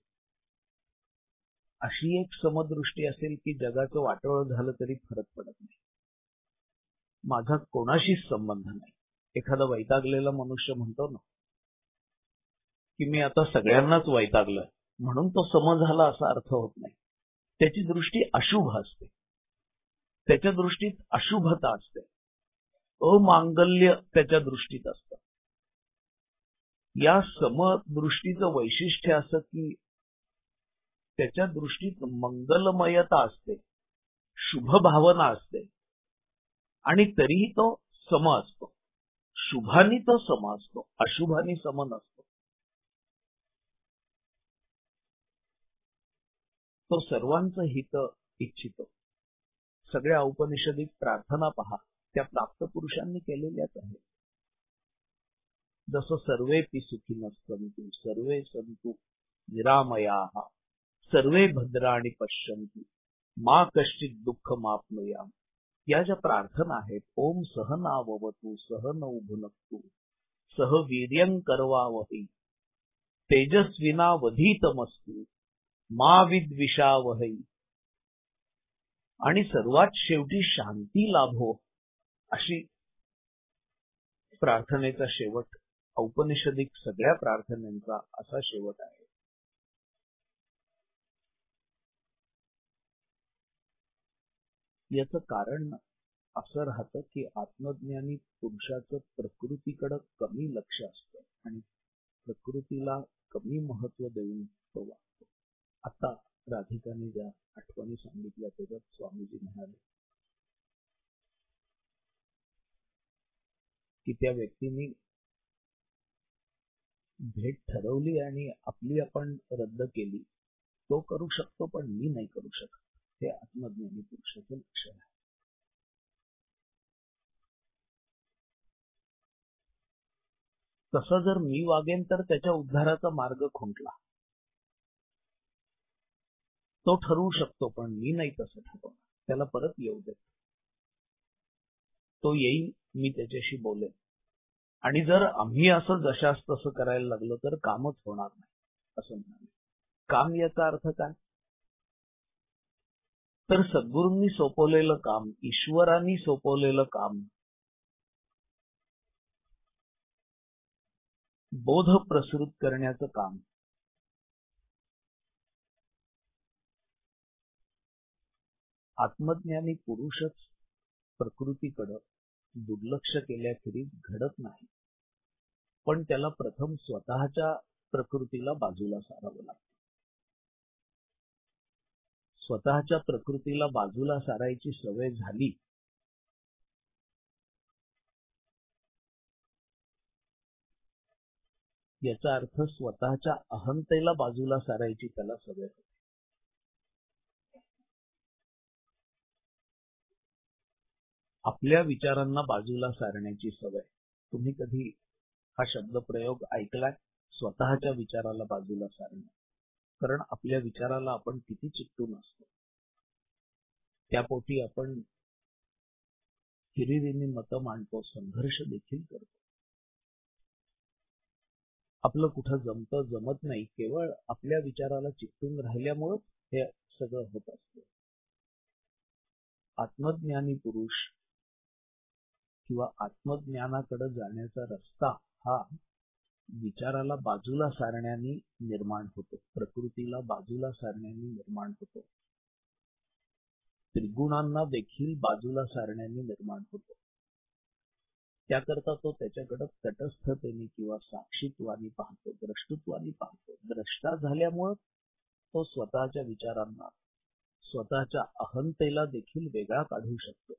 S3: अशी एक समदृष्टी असेल की जगाचं वाटोळं झालं तरी फरक पडत नाही, माझा कोणाशीच संबंध नाही. एखादा वैतागलेला मनुष्य म्हणतो ना की मी आता सगळ्यांनाच वैतागलं म्हणून तो सम झाला असा अर्थ होत नाही. त्याची दृष्टी अशुभ असते, त्याच्या दृष्टीत अशुभता असते, अमांगल्य त्याच्या दृष्टीत असतं. या समदृष्टीचं वैशिष्ट्य असं की त्याच्या दृष्टीत मंगलमयता असते, शुभ भावना असते आणि तरीही तो सम असतो. शुभानी तो सम असतो, अशुभानी सम नसतो. तो सर्वांचं हित इच्छितो. सगळ्या औपनिषदिक प्रार्थना पहा, त्या प्राप्त पुरुषांनी केलेल्याच आहेत. जसं सर्वेपि सुखिनः सन्तु सर्वे सन्तु निरामयाः सर्वे भद्राणि पश्यन्तु मा कश्चित् दुःखमाप्नुयाम. या ज्या प्रार्थना आहेत, ओम सहनाववतु सहनौ भुनक्तु सह वीर्यं करवावहै तेजस्विनावधीतमस्तु मा विद्विषावहै, आणि सर्वात शेवटी शांती लाभो, अशी प्रार्थनेचा शेवट, औपनिषदिक सगळ्या प्रार्थनांचा असा शेवट आहे. याचं कारण असं राहतं की आत्मज्ञानी पुरुषाचं प्रकृतीकडे कमी लक्ष असतं आणि प्रकृतीला कमी महत्व देऊन तो वागतो. आता राधिकाने ज्या आठवणी सांगितल्या त्याच्यात स्वामीजी म्हणाले की त्या व्यक्तीने भेट ठरवली आणि आपली आपण रद्द केली. तो करू शकतो पण मी नाही करू शकत. हे आत्मज्ञानी पुरुषाचं लक्षण आहे. तसं जर मी वागेन तर त्याच्या उद्धाराचा मार्ग खुंटला. तो ठरवू शकतो पण मी नाही तसं ठरवणार. त्याला परत येऊ देत. तो येईल, मी त्याच्याशी बोलेन. आणि जर आम्ही असं जशास तसं करायला लागलो तर कामच होणार नाही असं म्हणाले. काम याचा अर्थ काय? तर सद्गुरूंनी सोपवलेलं काम, ईश्वरांनी सोपवलेलं काम, बोध प्रसृत करण्याचं काम, आत्मज्ञानी पुरुषच प्रकृतीकडे दुर्लक्ष केल्याखेरीज घडत नाही. पण त्याला प्रथम स्वतःच्या प्रकृतीला बाजूला सारावं लागतं. स्वतःच्या प्रकृतीला बाजूला सारायची सवय झाली याचा अर्थ स्वतःच्या अहंतेला बाजूला सारायची त्याला सवय होते. आपल्या विचारांना बाजूला सारण्याची सवय. तुम्ही कधी हा शब्दप्रयोग ऐकलाय? स्वतःच्या विचाराला बाजूला सारणं. कारण आपल्या विचाराला आपण किती चिकटून असतो. त्यापोटी आपण हिरिरीने मतं मांडतो, संघर्ष देखील करतो. आपलं कुठं जमतं जमत नाही, केवळ आपल्या विचाराला चिकटून राहिल्यामुळे हे सगळं होत असतं. आत्मज्ञानी पुरुष किंवा आत्मज्ञानाकडे जाण्याचा रस्ता हा विचाराला बाजूला सारण्याने निर्माण होतो, प्रकृतीला बाजूला सारण्याने निर्माण होतो, त्रिगुणांना देखील बाजूला सारण्याने निर्माण होतो. त्याकरता तो त्याच्याकडे तटस्थतेने किंवा साक्षीत्वाने पाहतो, द्रष्टृत्वाने पाहतो. द्रष्टा झाल्यामुळं तो स्वतःच्या विचारांना, स्वतःच्या अहंतेला देखील वेगळा काढू शकतो.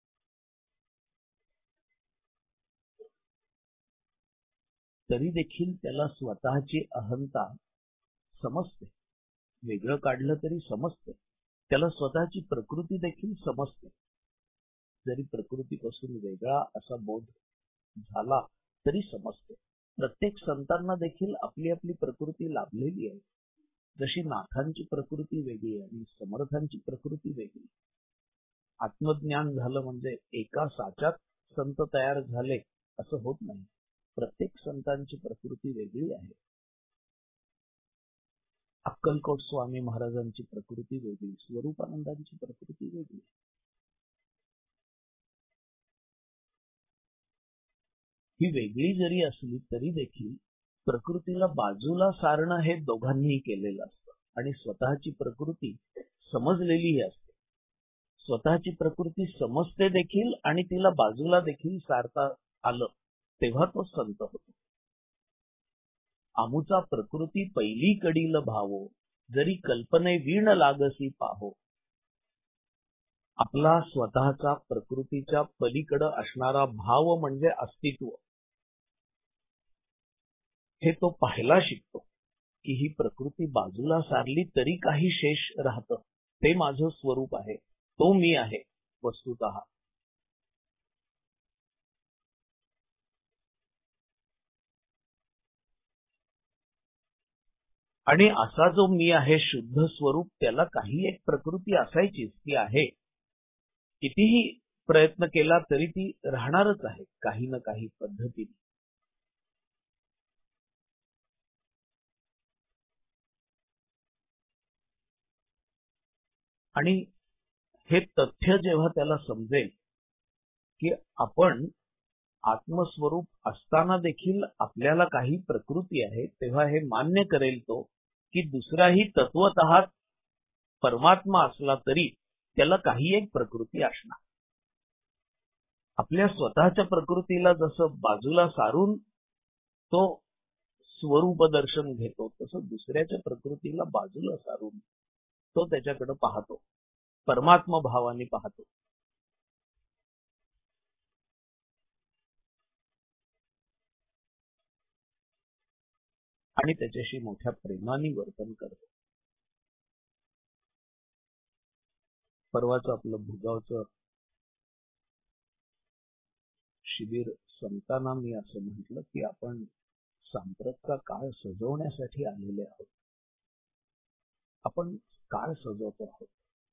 S3: तरी देखील त्याला स्वतःची अहंता समजते. वेगळं काढलं तरी समजते. त्याला स्वतःची प्रकृती देखील समजते. जरी प्रकृतीपासून वेगळा असा बोध झाला तरी समजते. प्रत्येक संतांना देखील आपली आपली प्रकृती लाभलेली आहे. जशी नाथांची प्रकृती वेगळी आणि समर्थांची प्रकृती वेगळी. आत्मज्ञान झालं म्हणजे एका साच्यात संत तयार झाले असं होत नाही. प्रत्येक संतांची प्रकृती वेगळी आहे. अक्कलकोट स्वामी महाराजांची प्रकृती वेगळी, स्वरूपानंदांची प्रकृती वेगळी. ही वेगळी जरी असली तरी देखील प्रकृतीला बाजूला सारणं हे दोघांनीही केलेलं असतं आणि स्वतःची प्रकृती समजलेलीही असते. स्वतःची प्रकृती समजते देखील आणि तिला बाजूला देखील सारता आलं तेव्हा तो संत होतो. आमुचा प्रकृती पहिली कडील भावो, जरी कल्पने वीण लागसी पाहो. आपला स्वतःचा प्रकृतीच्या पलीकडे असणारा भाव म्हणजे अस्तित्व, हे तो पाहायला शिकतो की ही प्रकृती बाजूला सारली तरी काही शेष राहतं. ते माझं स्वरूप आहे, तो मी आहे वस्तुतः. आणि असा जो मी आहे शुद्ध स्वरूप, त्याला काही एक प्रकृती असायचीच, ती आहे. कितीही प्रयत्न केला तरी ती राहणारच आहे काही ना काही पद्धतीने. आणि हे तथ्य जेव्हा त्याला समजेल की आपण आत्मस्वरूप असताना देखील आपल्याला काही प्रकृती आहे, तेव्हा हे मान्य करेल तो की दुसराही तत्वतः परमात्मा असला तरी त्याला काही एक प्रकृती असणार. आपल्या स्वतःच्या प्रकृतीला जसं बाजूला सारून तो स्वरूप दर्शन घेतो, तसं दुसऱ्याच्या प्रकृतीला बाजूला सारून तो त्याच्याकडे पाहतो, परमात्मा भावाने पाहतो. आणि त्याच्याशी मोठ्या प्रेमाने वर्तन करतो. परवाचं आपलं भुगावचं शिबिर संपताना मी असं म्हटलं की आपण सांप्रतचा काळ सजवण्यासाठी आलेले आहोत. आपण काळ सजवतो आहोत.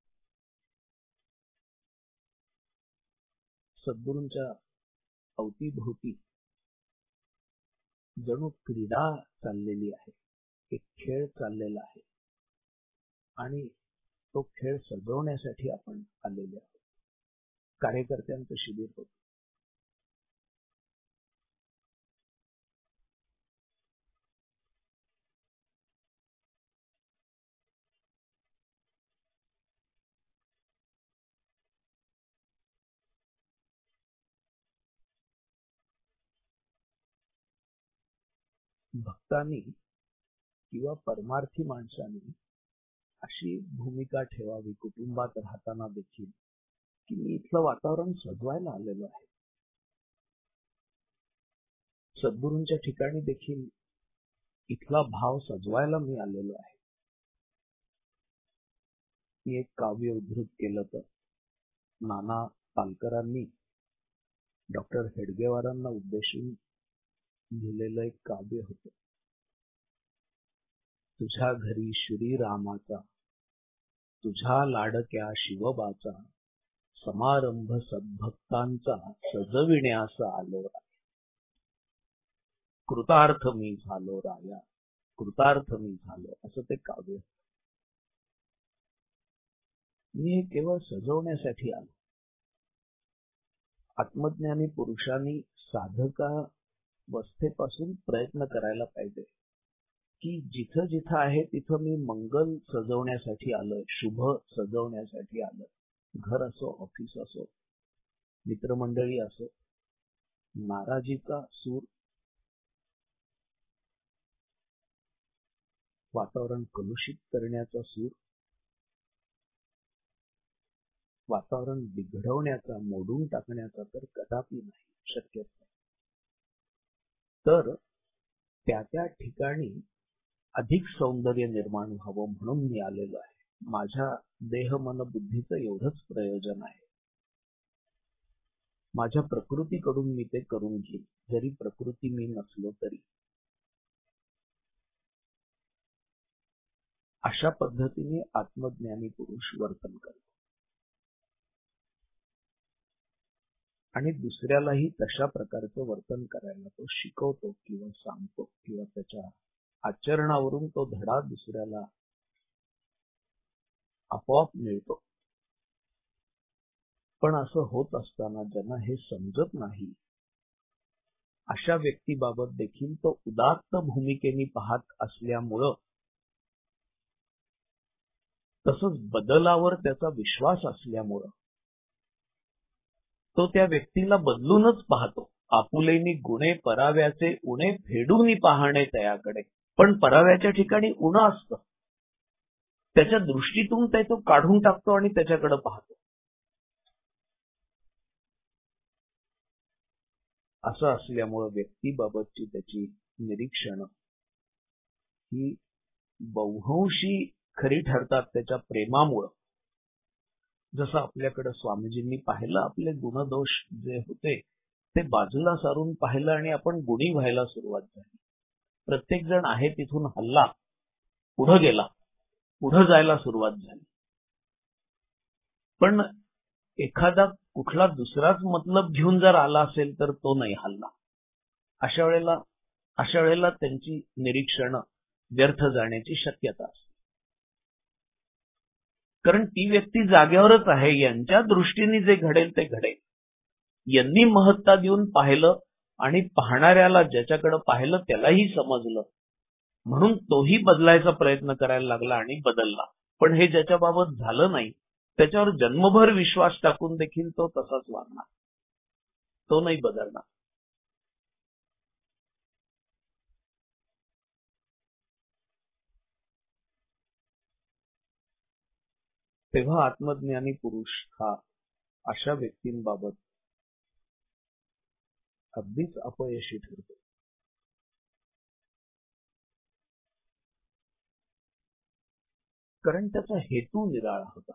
S3: सद्गुरूंच्या अवतीभोवती जणू क्रीडा चाललेली आहे, एक खेळ चाललेला आहे आणि तो खेळ सजवण्यासाठी आपण आलेले आहोत. कार्यकर्त्यांचं शिबिर होतं. भक्तांनी किंवा परमार्थी माणसांनी अशी भूमिका ठेवावी कुटुंबात राहताना देखील की मी इथलं वातावरण सजवायला आलेलो आहे. सद्गुरूंच्या ठिकाणी देखील इथला भाव सजवायला मी आलेलो आहे. मी एक काव्य उद्धृत केलं तर नाना पालकरांनी डॉक्टर हेडगेवारांना उद्देशून लिहिलेलं एक काव्य होतं. तुझ्या घरी श्रीरामाचा, तुझ्या लाडक्या शिवबाचा, समारंभ सद्भक्तांचा सजविण्यास आलो राया. कृतार्थ मी झालो राया, कृतार्थ मी झालो, असं ते काव्य. मी हे केवळ सजवण्यासाठी आलो. आत्मज्ञानी पुरुषांनी साधकावस्थेपासून प्रयत्न करायला पाहिजे की जिथं जिथं आहे तिथं मी मंगल सजवण्यासाठी आलोय, शुभ सजवण्यासाठी आलोय. घर असो, ऑफिस असो, मित्रमंडळी असो, नाराजीचा सूर वातावरण कलुषित करण्याचा सूर, वातावरण बिघडवण्याचा, मोडून टाकण्याचा तर कदापि नाही, शक्यच नाही. तर त्या त्या ठिकाणी अधिक सौंदर्य निर्माण व्हावं म्हणून मी आलेलो आहे. माझ्या देह मन बुद्धीचं एवढंच प्रयोजन आहे. माझ्या प्रकृतीकडून मी ते करून घेईन, जरी प्रकृती मी नसलो तरी. अशा पद्धतीने आत्मज्ञानी पुरुष वर्तन करतो आणि दुसऱ्यालाही तशा प्रकारचं वर्तन करायला तो शिकवतो किंवा सांगतो, किंवा त्याच्या आचरणावरून तो धडा दुसऱ्याला आपोआप मिळतो. पण असं होत असताना ज्यांना हे समजत नाही, अशा व्यक्तीबाबत देखील तो उदात्त भूमिकेने पाहत असल्यामुळं, तसंच बदलावर त्याचा विश्वास असल्यामुळं तो त्या व्यक्तीला बदलूनच पाहतो. आपुलेनी गुणे पराव्याचे उणे फेडून पाहणे तयाकडे. पण पराव्याच्या ठिकाणी उणं असतं, त्याच्या दृष्टीतून ते तो काढून टाकतो आणि त्याच्याकडे पाहतो. असं असल्यामुळं व्यक्तीबाबतची त्याची निरीक्षण ही बहुंशी खरी ठरतात त्याच्या प्रेमामुळं. जसं आपल्याकडे स्वामीजींनी पाहिलं, आपले गुणदोष जे होते ते बाजूला सारून पाहिलं आणि आपण गुणी व्हायला सुरुवात झाली. प्रत्येक जण आहे तिथून हल्ला, पुढे गेला, पुढे जायला सुरुवात झाली. पण एखादा कुठला दुसराच मतलब घेऊन जर आला असेल तर तो नाही हल्ला. अशा वेळेला त्यांची निरीक्षण व्यर्थ जाण्याची शक्यता असते. कारण ती व्यक्ती जागेवरच आहे. यांच्या दृष्टीने जे घडेल ते घडेल. यांनी महत्ता देऊन पाहिलं आणि पाहणाऱ्याला, ज्याच्याकडे पाहिलं त्यालाही समजलं, म्हणून तोही बदलायचा प्रयत्न करायला लागला आणि बदलला. पण हे ज्याच्या बाबत झालं नाही, त्याच्यावर जन्मभर विश्वास टाकून देखील तो तसाच वागणार, तो नाही बदलणार. तेव्हा आत्मज्ञानी पुरुष हा अशा व्यक्तींबाबत अगदीच अपयशी ठरतो. कारण त्याचा हेतू निराळा होता.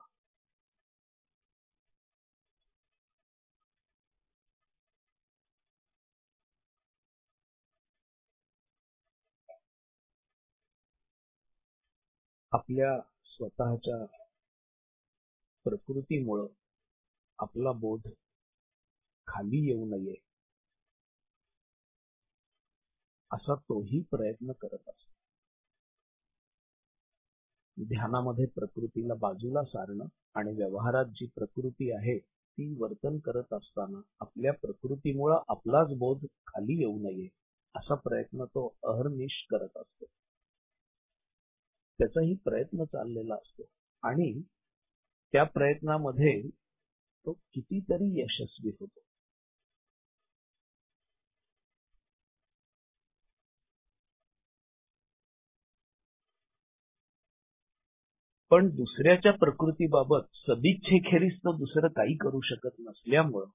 S3: आपल्या स्वतःच्या प्रकृतीमुळं आपला बोध खाली येऊ नये असा तोही प्रयत्न करत असतो. ध्यानामध्ये प्रकृतीला बाजूला सारणं आणि व्यवहारात जी प्रकृती आहे ती वर्तन करत असताना आपल्या प्रकृतीमुळं आपलाच बोध खाली येऊ नये असा प्रयत्न तो अहर्निश करत असतो. त्याचाही प्रयत्न चाललेला असतो आणि त्या प्रयत्नामध्ये तो कितीतरी यशस्वी होतो. पण दुसऱ्याच्या प्रकृतीबाबत सदिच्छेखेरीज तो दुसरं काही करू शकत नसल्यामुळं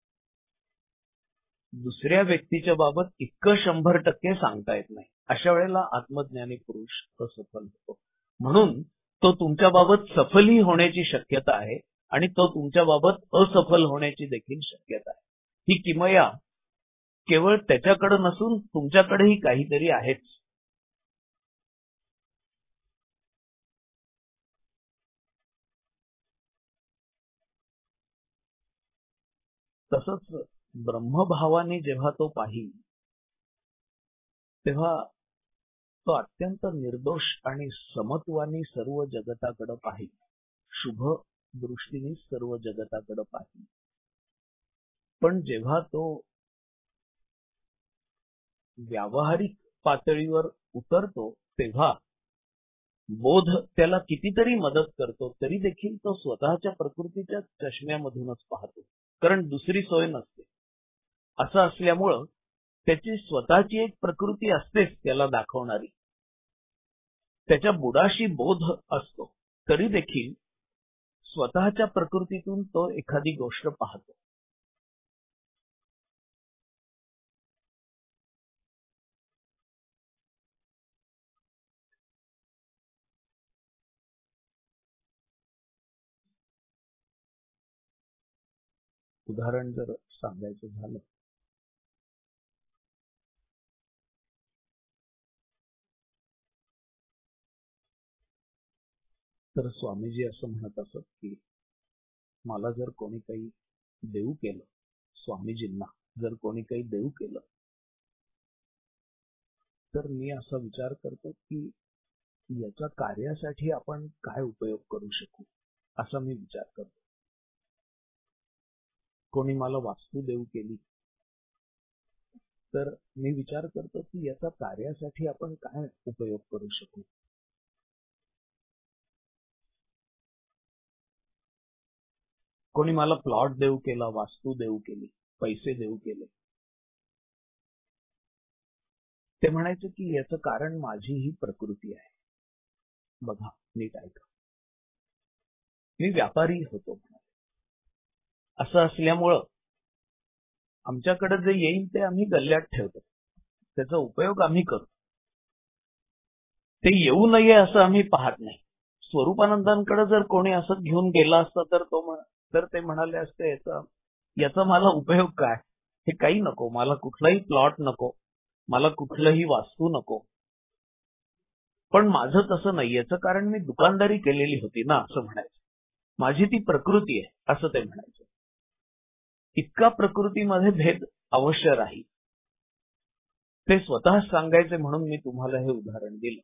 S3: दुसऱ्या व्यक्तीच्या बाबत इतकं 100% सांगता येत नाही. अशा वेळेला आत्मज्ञानी पुरुष असफल होतो. म्हणून तो तुमच्या बाबत सफलही होण्याची शक्यता आहे आणि तो तुमच्या बाबत असफल होण्याची देखील शक्यता आहे. ही किमया केवळ त्याच्याकडे नसून तुमच्याकडेही काहीतरी आहेच. तसंच ब्रह्मभावाने जेव्हा तो पाहिल तेव्हा तो अत्यंत निर्दोष आणि समत्वानी सर्व जगताकडे पाहिल. शुभ दृष्टीने सर्व जगताकडे पाहिल. पण जेव्हा तो व्यावहारिक पातळीवर उतरतो तेव्हा बोध त्याला कितीतरी मदत करतो, तरी देखील तो स्वतःच्या प्रकृतीच्या चष्म्यामधूनच पाहतो. कारण दुसरी सोय नसते. असं असल्यामुळं त्याची स्वतःची एक प्रकृती असतेच त्याला दाखवणारी. त्याच्या बुडाशी बोध असतो, तरी देखील स्वतःच्या प्रकृतीतून तो एखादी गोष्ट पाहतो. उदाहरण जर सांगायचं झालं तर स्वामीजी असं म्हणत असत की मला जर कोणी काही देऊ केलं, स्वामीजींना जर कोणी काही देऊ केलं, तर मी असा विचार करतो की याच्या कार्यासाठी आपण काय उपयोग करू शकू, असा मी विचार करतो. कोणी मला वास्तू देऊ केली तर मी विचार करतो की याचा कार्यासाठी आपण काय उपयोग करू शकू. कोणी मला प्लॉट देऊ केला, वास्तू देऊ केली, पैसे देऊ केले, ते म्हणायचे की याचं कारण माझी ही प्रकृती आहे. बघा, नीट ऐका, मी व्यापारी होतो म्हणाले. असं असल्यामुळं आमच्याकडे जे येईल ते आम्ही गल्ल्यात ठेवतो, त्याचा उपयोग आम्ही करतो. ते येऊ नये असं आम्ही पाहत नाही. स्वरूपानंदांकडे जर कोणी असं घेऊन गेला असता तर ते म्हणाले असते याचा मला उपयोग काय, हे काही नको, मला कुठलाही प्लॉट नको, मला कुठलंही वास्तू नको. पण माझं तसं नाही, याचं कारण मी दुकानदारी केलेली होती ना, असं म्हणायचं. माझी ती प्रकृती आहे असं ते म्हणायचं. इतका प्रकृतीमध्ये भेद अवश्य राहील. ते स्वतः सांगायचे म्हणून मी तुम्हाला हे उदाहरण दिलं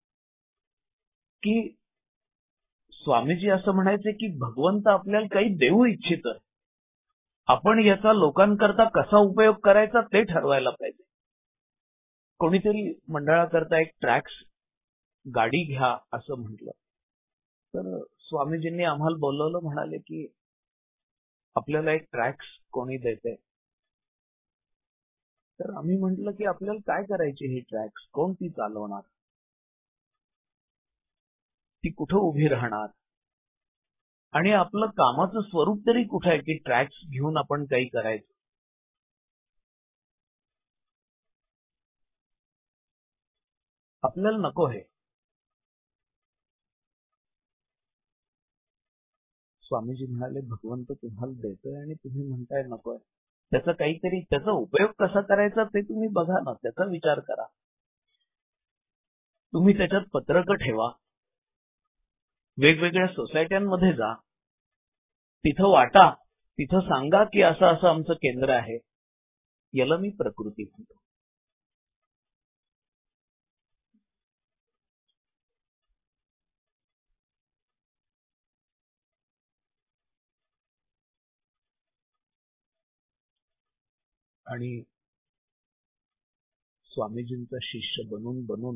S3: की स्वामीजी असं म्हणायचे की भगवंत आपल्याला काही देऊ इच्छित, आपण याचा लोकांकरता कसा उपयोग करायचा ते ठरवायला पाहिजे. कोणीतरी मंडळाकरता एक ट्रॅक्स गाडी घ्या असं म्हटलं तर स्वामीजींनी आम्हाला बोलवलं, म्हणाले की आपल्याला एक ट्रॅक्स कोणी देते. तर आम्ही म्हटलं की आपल्याला काय करायची ही ट्रॅक्स, कोण ती चालवणार, ती कुठं उभी राहणार, आणि आपलं कामाचं स्वरूप तरी कुठं आहे की ट्रॅक्स घेऊन आपण काही करायचं. आपल्याला नको आहे. स्वामीजी म्हणाले भगवंत तुम्हाला देतोय आणि तुम्ही म्हणताय नकोय, त्याचा काहीतरी त्याचा उपयोग कसा करायचा ते तुम्ही बघा ना, त्याचा विचार करा. तुम्ही त्याच्यात पत्रकं ठेवा, वेगवेगळ्या सोसायट्यांमध्ये जा, तिथं वाटा, तिथं सांगा की असं असं आमचं केंद्र आहे. याला मी प्रकृती म्हणतो. आणि स्वामीजींचा शिष्य बनून बनून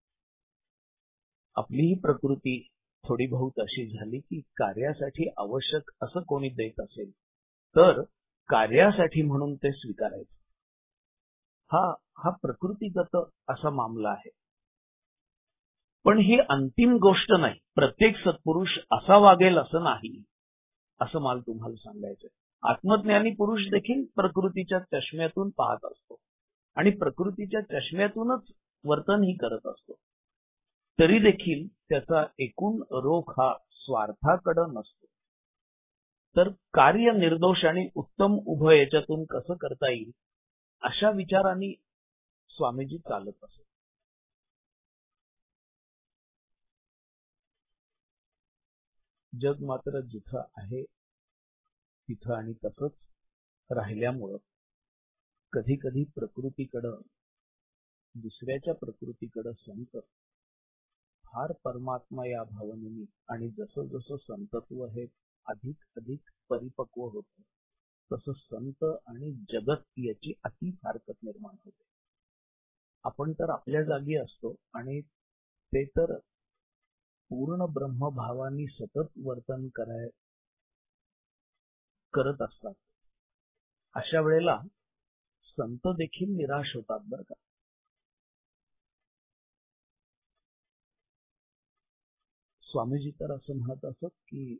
S3: आपलीही प्रकृती थोडी बहुत अशी झाली की कार्यासाठी आवश्यक असं कोणी देत असेल तर कार्यासाठी म्हणून ते स्वीकारायचं. हा प्रकृतीगत असा मामला आहे. पण ही अंतिम गोष्ट नाही. प्रत्येक सत्पुरुष असा वागेल असं नाही, असं मला तुम्हाला सांगायचंय. आत्मज्ञानी पुरुष देखील प्रकृतीच्या चष्म्यातून पाहत असतो आणि प्रकृतीच्या चष्म्यातूनच वर्तनही करत असतो. तरी देखील त्याचा एकूण रोख हा स्वार्थाकडे नसतो, तर कार्य निर्दोष आणि उत्तम उभय याच्यातून कसं करता येईल अशा विचारांनी स्वामीजी चालत असत. जग मात्र जिथं आहे तिथं आणि तसंच राहिल्यामुळं कधी कधी प्रकृतीकडं, दुसऱ्याच्या प्रकृतीकडं संत फार परमात्मा या भावनेने, आणि जसं जसं संतत्व हे अधिक अधिक परिपक्व होतं तसं संत आणि जगत याची अति फारकत निर्माण होते. आपण तर आपल्या जागी असतो आणि ते तर पूर्ण ब्रह्मभावानी सतत वर्तन करत असतात. अशा वेळेला संत देखील निराश होतात बरं का. स्वामीजी तर असं म्हणत असत की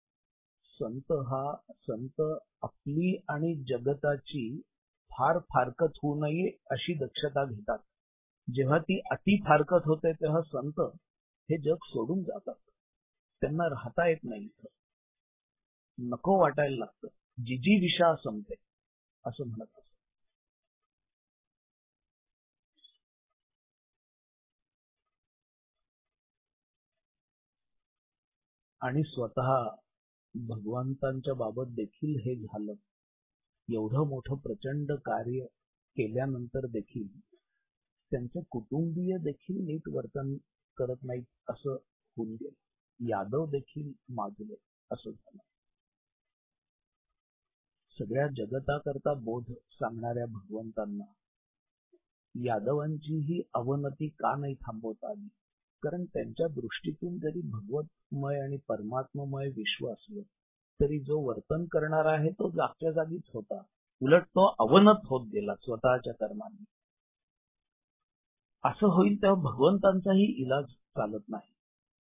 S3: संत आपली आणि जगताची फार फारकत होऊ नये अशी दक्षता घेतात. जेव्हा ती अति फारकत होते तेव्हा संत हे जग सोडून जातात. त्यांना राहता येत नाही, नको वाटायला लागतं. जिजी विषा संपते असं म्हणत असत. आणि स्वतः भगवंतांच्या बाबत देखील हे झालं. एवढं मोठं प्रचंड कार्य केल्यानंतर देखील त्यांचे कुटुंबीय देखील नीट वर्तन करत नाहीत असं होऊन गेलं. यादव देखील माजले असं झालं. सगळ्या जगताकरता बोध सांगणाऱ्या भगवंतांना यादवांची ही अवनती का नाही थांबवता आली? कारण त्यांच्या दृष्टीतून जरी भगवतमय आणि परमात्ममय विश्व असलं तरी जो वर्तन करणार आहे तो जागच्या जागीच होता. उलट तो अवनत होत गेला स्वतःच्या कर्मांनी. असं होईल तेव्हा भगवंतांचाही इलाज चालत नाही.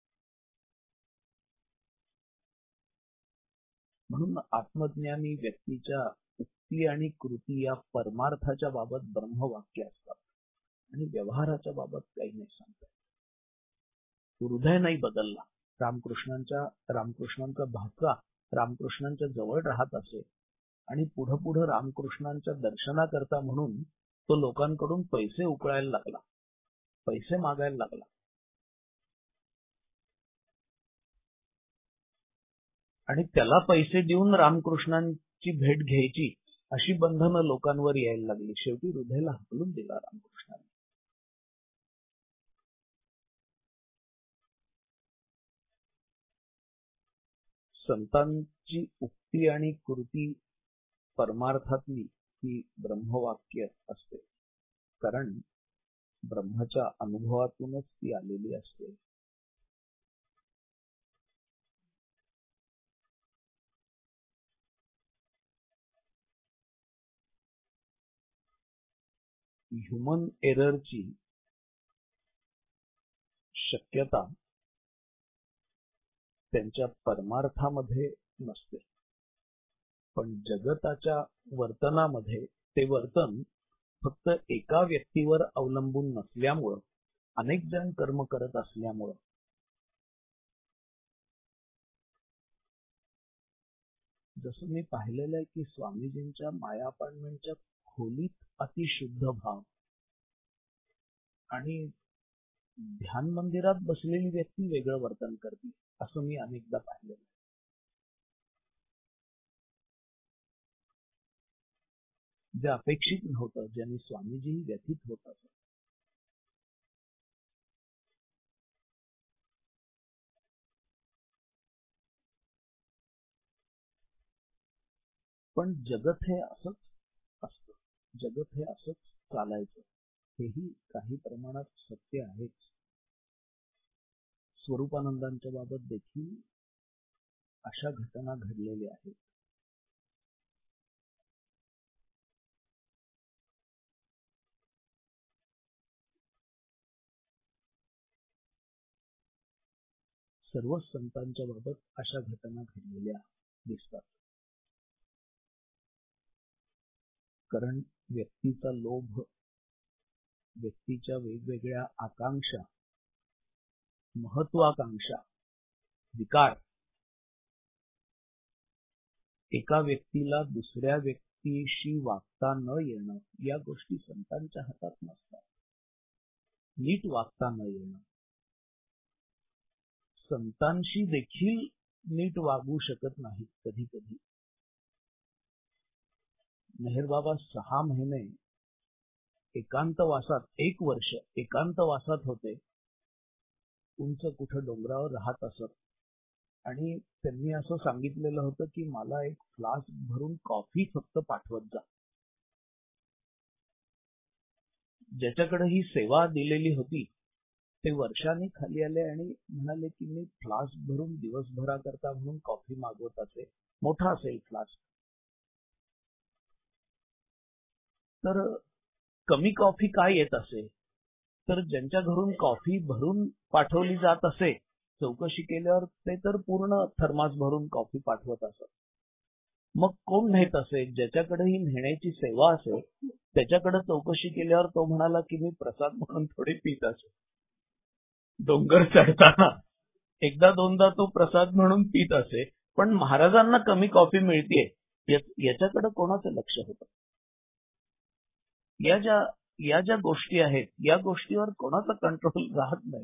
S3: म्हणून आत्मज्ञानी व्यक्तीच्या उक्ती आणि कृती या परमार्थाच्या बाबत ब्रह्मवाक्य असतात आणि व्यवहाराच्या बाबत काही नाही सांगतात. हृदय नाही बदलला. रामकृष्णांचा भाचा रामकृष्णांच्या जवळ राहत असे आणि पुढं रामकृष्णांच्या दर्शनाकरता म्हणून तो लोकांकडून पैसे उकळायला लागला, पैसे मागायला लागला. आणि त्याला पैसे देऊन रामकृष्णांची भेट घ्यायची अशी बंधनं लोकांवर यायला लागली. शेवटी हृदयला हकलून दिला रामकृष्णांनी. संतांची उक्ती आणि कृती परमार्थातली ही ब्रह्मवाक्य असते. कारण ब्रह्माच्या अनुभवातूनच ती आलेली असते. ह्युमन एररची शक्यता त्यांच्या परमार्थामध्ये नसते, पण जगताच्या वर्तनामध्ये ते वर्तन फक्त एका व्यक्तीवर अवलंबून नसल्यामुळं, अनेक जण कर्म करत असल्यामुळं जसं मी पाहिलेलं आहे की स्वामीजींच्या माया अपार्टमेंटच्या खोलीत अतिशुद्ध भाव आणि ध्यान मंदिरात बसलेली व्यक्ती वेगळं वर्तन करते असं मी अनेकदा पाहिलेलं. जे अपेक्षित नव्हतं, ज्यांनी स्वामीजी व्यथित होत असत. पण जगत हे असंच असतं, जगत हे असंच चालायचं, हेही काही प्रमाणात सत्य आहेच. स्वरूपानंदांच्या बाबत देखील अशा घटना घडलेल्या आहेत. सर्वच संतांच्या बाबत अशा घटना घडलेल्या दिसतात. कारण व्यक्तीचा लोभ, व्यक्तीच्या वेगवेगळ्या आकांक्षा, महत्वाकांक्षा, विकार एका व्यक्तीला दुसऱ्या व्यक्तीशी वागता न येणं या गोष्टी संतांच्या हातात नसतात. नीट वागता न येणं, संतांशी देखील नीट वागू शकत नाही कधी कधी. मेहरबाबा 6 महिने एकांतवासात, 1 वर्ष एकांतवासात होते. उंच कुठं डोंगरावर राहत असत आणि त्यांनी असं सांगितलेलं होतं की मला एक फ्लास्क भरून कॉफी फक्त पाठवत जा. ज्याच्याकडे ही सेवा दिलेली होती ते वर्षांनी खाली आले आणि म्हणाले की मी फ्लास्क भरून दिवसभराकरता म्हणून कॉफी मागवत असे, मोठा असेल फ्लास्क. तर कमी कॉफी काय येत असे, तर ज्यांच्या घरून कॉफी भरून पाठवली जात असे, चौकशी केल्यावर ते तर पूर्ण थर्मास भरून कॉफी पाठवत असत. मग कोण नेत असे, ज्याच्याकडे ही नेण्याची सेवा असे, त्याच्याकडे चौकशी केल्यावर तो म्हणाला की मी प्रसाद म्हणून थोडी पीत असे. डोंगर चढताना एकदा दोनदा तो प्रसाद म्हणून पीत असे, पण महाराजांना कमी कॉफी मिळतेय याच्याकडे कोणाचं लक्ष होतं? या ज्या गोष्टी आहेत, या गोष्टीवर कोणाचा कंट्रोल राहत नाही.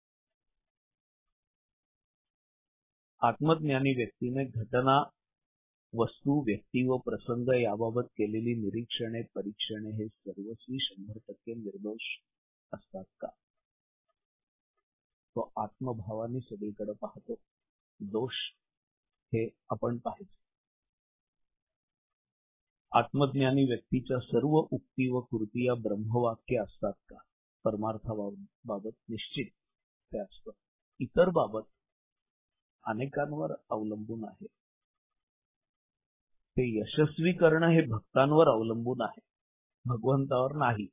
S3: आत्मज्ञानी व्यक्तीने घटना, वस्तू, व्यक्ती व प्रसंग याबाबत केलेली निरीक्षणे, परीक्षणे हे सर्वस्वी 100% निर्दोष असतात का? तो आत्मभावाने सगळीकडे पाहतो. दोष हे आपण पाहायचे. आत्मज्ञानी व्यक्तीच्या सर्व उक्ती व कृती या ब्रह्मवाक्य असतात का? परमार्थाबाबत निश्चित ते असतं. इतर बाबत अनेकांवर अवलंबून आहे. ते यशस्वी करणं हे भक्तांवर अवलंबून आहे, भगवंतावर नाही.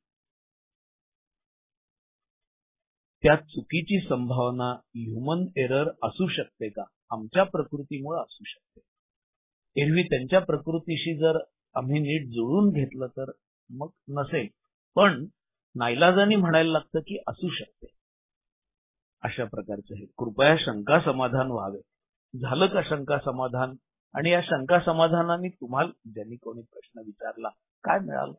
S3: त्यात चुकीची संभावना, ह्युमन एरर असू शकते का? आमच्या प्रकृतीमुळे असू शकते. एरवी त्यांच्या प्रकृतीशी जर आम्ही नीट जुळून घेतलं तर मग नसेल, पण नाईलाजाने म्हणायला लागतं की असू शकते. अशा प्रकारचं हे. कृपया शंका समाधान व्हावे. झालं का शंका समाधान? आणि या शंका समाधानाने तुम्हाला, ज्यांनी कोणी प्रश्न विचारला, काय मिळालं?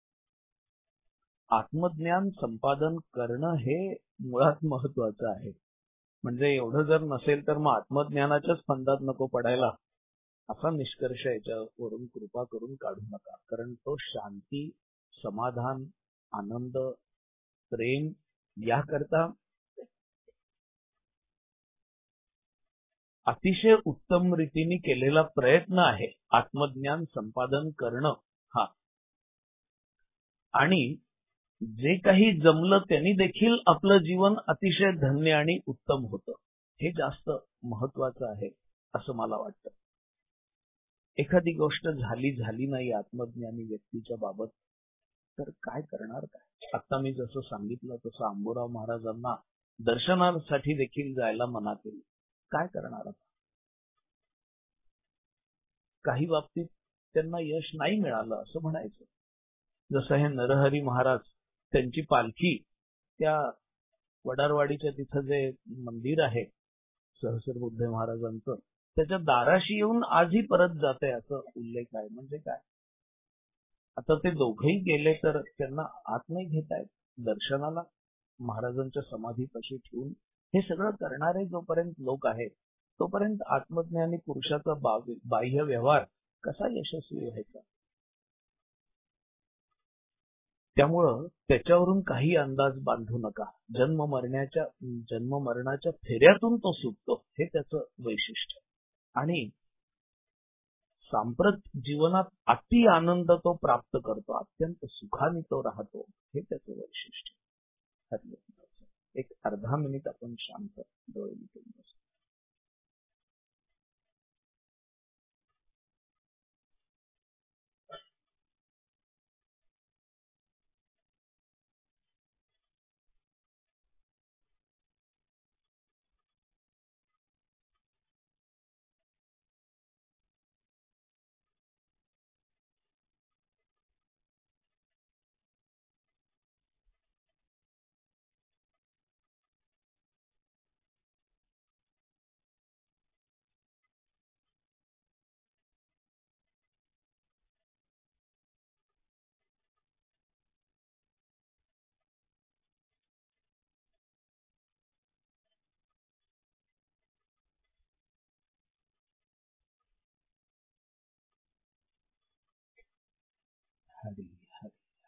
S3: आत्मज्ञान संपादन करणं हे मुळात महत्वाचं आहे. म्हणजे एवढं जर नसेल तर मग आत्मज्ञानाच्याच फंदात नको पडायला, असा निष्कर्ष याच्यावरून कृपा करून काढू नका. कारण तो शांती, समाधान, आनंद, प्रेम याकरता अतिशय उत्तम रीतीने केलेला प्रयत्न आहे आत्मज्ञान संपादन करणं हा. आणि जे काही जमलं त्यांनी देखील आपलं जीवन अतिशय धन्य आणि उत्तम होतं. हे जास्त महत्वाचं आहे असं मला वाटतं. एखादी गोष्ट झाली नाही आत्मज्ञानी व्यक्तीच्या बाबत, तर काय करणार काय? आता मी जसं सांगितलं तसं अंबुराव महाराजांना दर्शनासाठी देखील जायला मना केली. काय करणार? काही बाबतीत त्यांना यश नाही मिळालं असं म्हणायचं. जसं हे नरहरी महाराज, त्यांची पालखी त्या वडारवाडीच्या तिथं जे मंदिर आहे सहस्रबुद्धे महाराजांचं, त्याच्या दाराशी येऊन आजही परत जाते असं उल्लेख आहे. म्हणजे काय, आता ते दोघेही गेले तर त्यांना आत नाही घेतायत दर्शनाला. महाराजांच्या समाधीपाशी ठेवून हे सगळं करणारे जोपर्यंत लोक आहेत, तोपर्यंत आत्मज्ञानी पुरुषाचा बाह्य व्यवहार कसा यशस्वी व्हायचा? त्यामुळं त्याच्यावरून काही अंदाज बांधू नका. जन्म मरणाच्या फेऱ्यातून तो सुटतो, हे त्याचं वैशिष्ट्य. आणि सांप्रत जीवनात अति आनंद तो प्राप्त करतो, अत्यंत सुखाने तो राहतो, हे त्याचं वैशिष्ट्य. एक अर्धा मिनिट आपण शांत डोळे मिटून बसू. हरी हरी.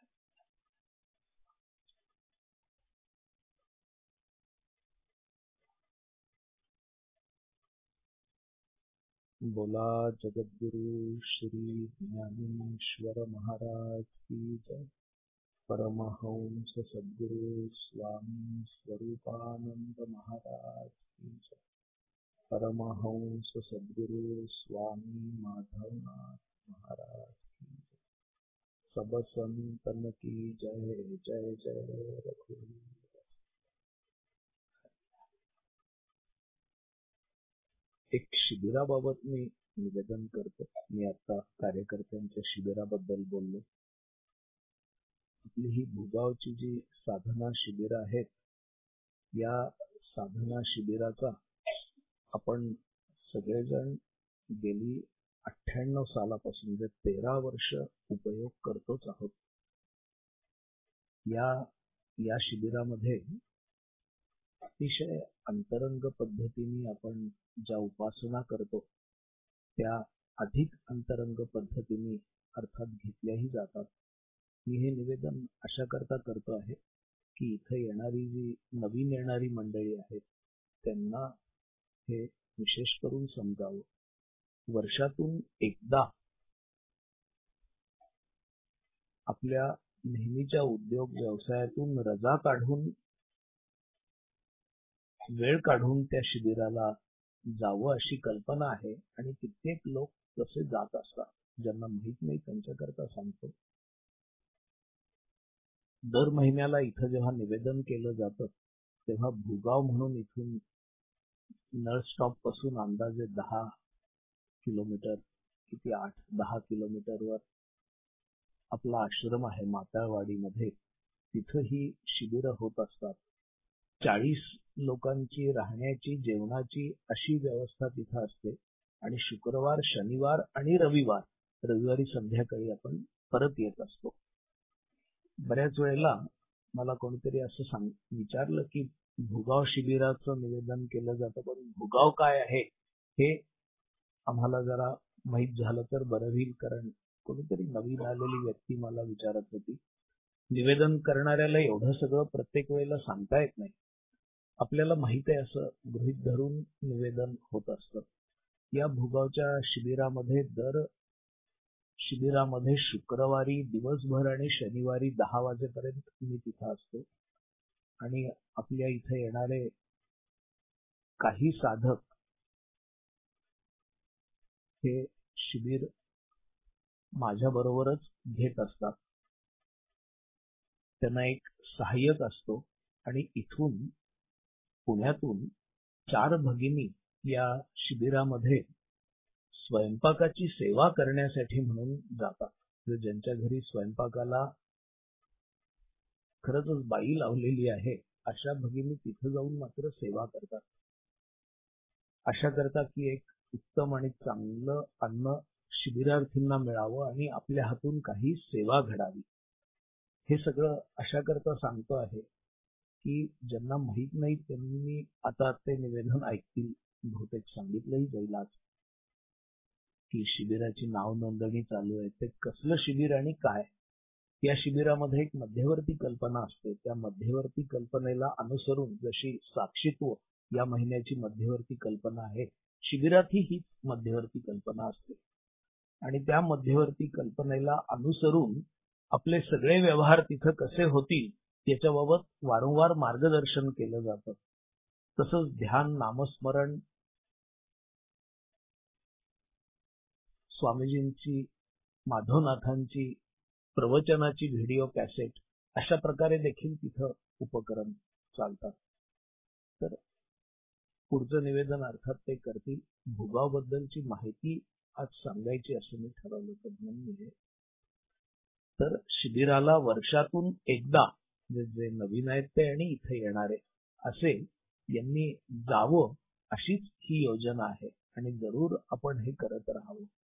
S3: बोला जगद्गुरु श्री ज्ञानेश्वर महाराज की जय. परमहंस सद्गुरु स्वामी स्वरूपानंद महाराज की जय. परमहंस सद्गुरु स्वामी माधवनाथ महाराज की जय. सब संतन की जय जय जय रघुवीर। एक शिबिराबाबत मी निवेदन करतो. मी आता कार्यकर्त्यांच्या शिबिराबद्दल बोललो. आपली ही भुगावची जी साधना शिबिर आहेत, या साधना शिबिराचा आपण सगळेजण गेली 98 सालापासून म्हणजे 13 वर्ष उपयोग करतोच आहोत. या शिबिरामध्ये अतिशय अंतरंग पद्धतीने आपण ज्या उपासना करतो त्या अधिक अंतरंग पद्धतीने अर्थात घेतल्याही जातात. मी हे निवेदन अशा करता करतो आहे की इथे येणारी जी नवीन येणारी मंडळी आहेत त्यांना हे विशेष करून समजावं. वर्षातून एकदा आपल्या नेहमीच्या उद्योग व्यवसायातून रजा काढून वेळ काढून त्या शिबिराला जावं अशी कल्पना आहे आणि कित्येक लोक तसे जात असतात. ज्यांना माहित नाही त्यांच्याकरता सांगतो. दर महिन्याला इथं जेव्हा निवेदन केलं जातं तेव्हा भुगाव म्हणून इथून नळ स्टॉप पासून अंदाजे 10 किलोमीटर किती 8-10 किलोमीटरवर आपला आश्रम आहे माताळवाडीमध्ये. तिथं ही शिबिरं होत असतात. 40 लोकांची राहण्याची जेवणाची अशी व्यवस्था तिथं असते आणि शुक्रवार शनिवार आणि रविवारी संध्याकाळी आपण परत येत असतो. बऱ्याच वेळेला मला कोणीतरी असं विचारलं की भुगाव शिबिराचं निवेदन केलं जातं पण भुगाव काय आहे हे आम्हाला जरा माहित झालं तर बरं होईल. कारण कोणीतरी नवीन आलेली व्यक्ती मला विचारत होती. निवेदन करणाऱ्याला एवढं सगळं प्रत्येक वेळेला सांगता येत नाही. आपल्याला माहित आहे असं गृहीत धरून निवेदन होत असतं. या भुगावच्या शिबिरामध्ये शुक्रवारी दिवसभर आणि शनिवारी 10 वाजेपर्यंत मी तिथं असतो आणि आपल्या इथे येणारे काही साधक हे शिबिर माझ्या बरोबरच घेत असतात. त्यांना एक सहाय्यक असतो आणि इथून पुण्यातून 4 भगिनी या शिबिरामध्ये स्वयंपाकाची सेवा करण्यासाठी म्हणून जातात. ज्यांच्या घरी स्वयंपाकाला खरंच बाई लावलेली आहे अशा भगिनी तिथे जाऊन मात्र सेवा करतात. अशा करता की एक उत्तम आणि चांगलं अन्न शिबिरार्थींना मिळावं आणि आपल्या हातून काही सेवा घडावी. हे सगळं अशा करता सांगतो आहे की ज्यांना माहित नाही त्यांनी आता ते निवेदन ऐकतील. बहुतेक सांगितलंही जाईल आज की शिबिराची नाव नोंदणी चालू आहे. ते कसलं शिबिर आणि काय? या शिबिरामध्ये एक मध्यवर्ती कल्पना असते. त्या मध्यवर्ती कल्पनेला अनुसरून जशी साक्षीत्व या महिन्याची मध्यवर्ती कल्पना आहे, शिबिरातही हीच मध्यवर्ती कल्पना असते आणि त्या मध्यवर्ती कल्पनेला अनुसरून आपले सगळे व्यवहार तिथं कसे होतील याच्याबाबत वारंवार मार्गदर्शन केलं जातं. तसंच ध्यान, नामस्मरण, स्वामीजींची, माधवनाथांची प्रवचनाची व्हिडिओ कॅसेट अशा प्रकारे देखील तिथं उपकरण चालतात. तर पुढचं निवेदन अर्थात ते करतील. भुगाव बद्दलची माहिती आज सांगायची असं मी ठरवलं होतं म्हणून तर शिबिराला वर्षातून एकदा जे नवीन आहेत ते आणि इथे येणारे असे यांनी जावं अशीच ही योजना आहे आणि जरूर आपण हे करत राहावं.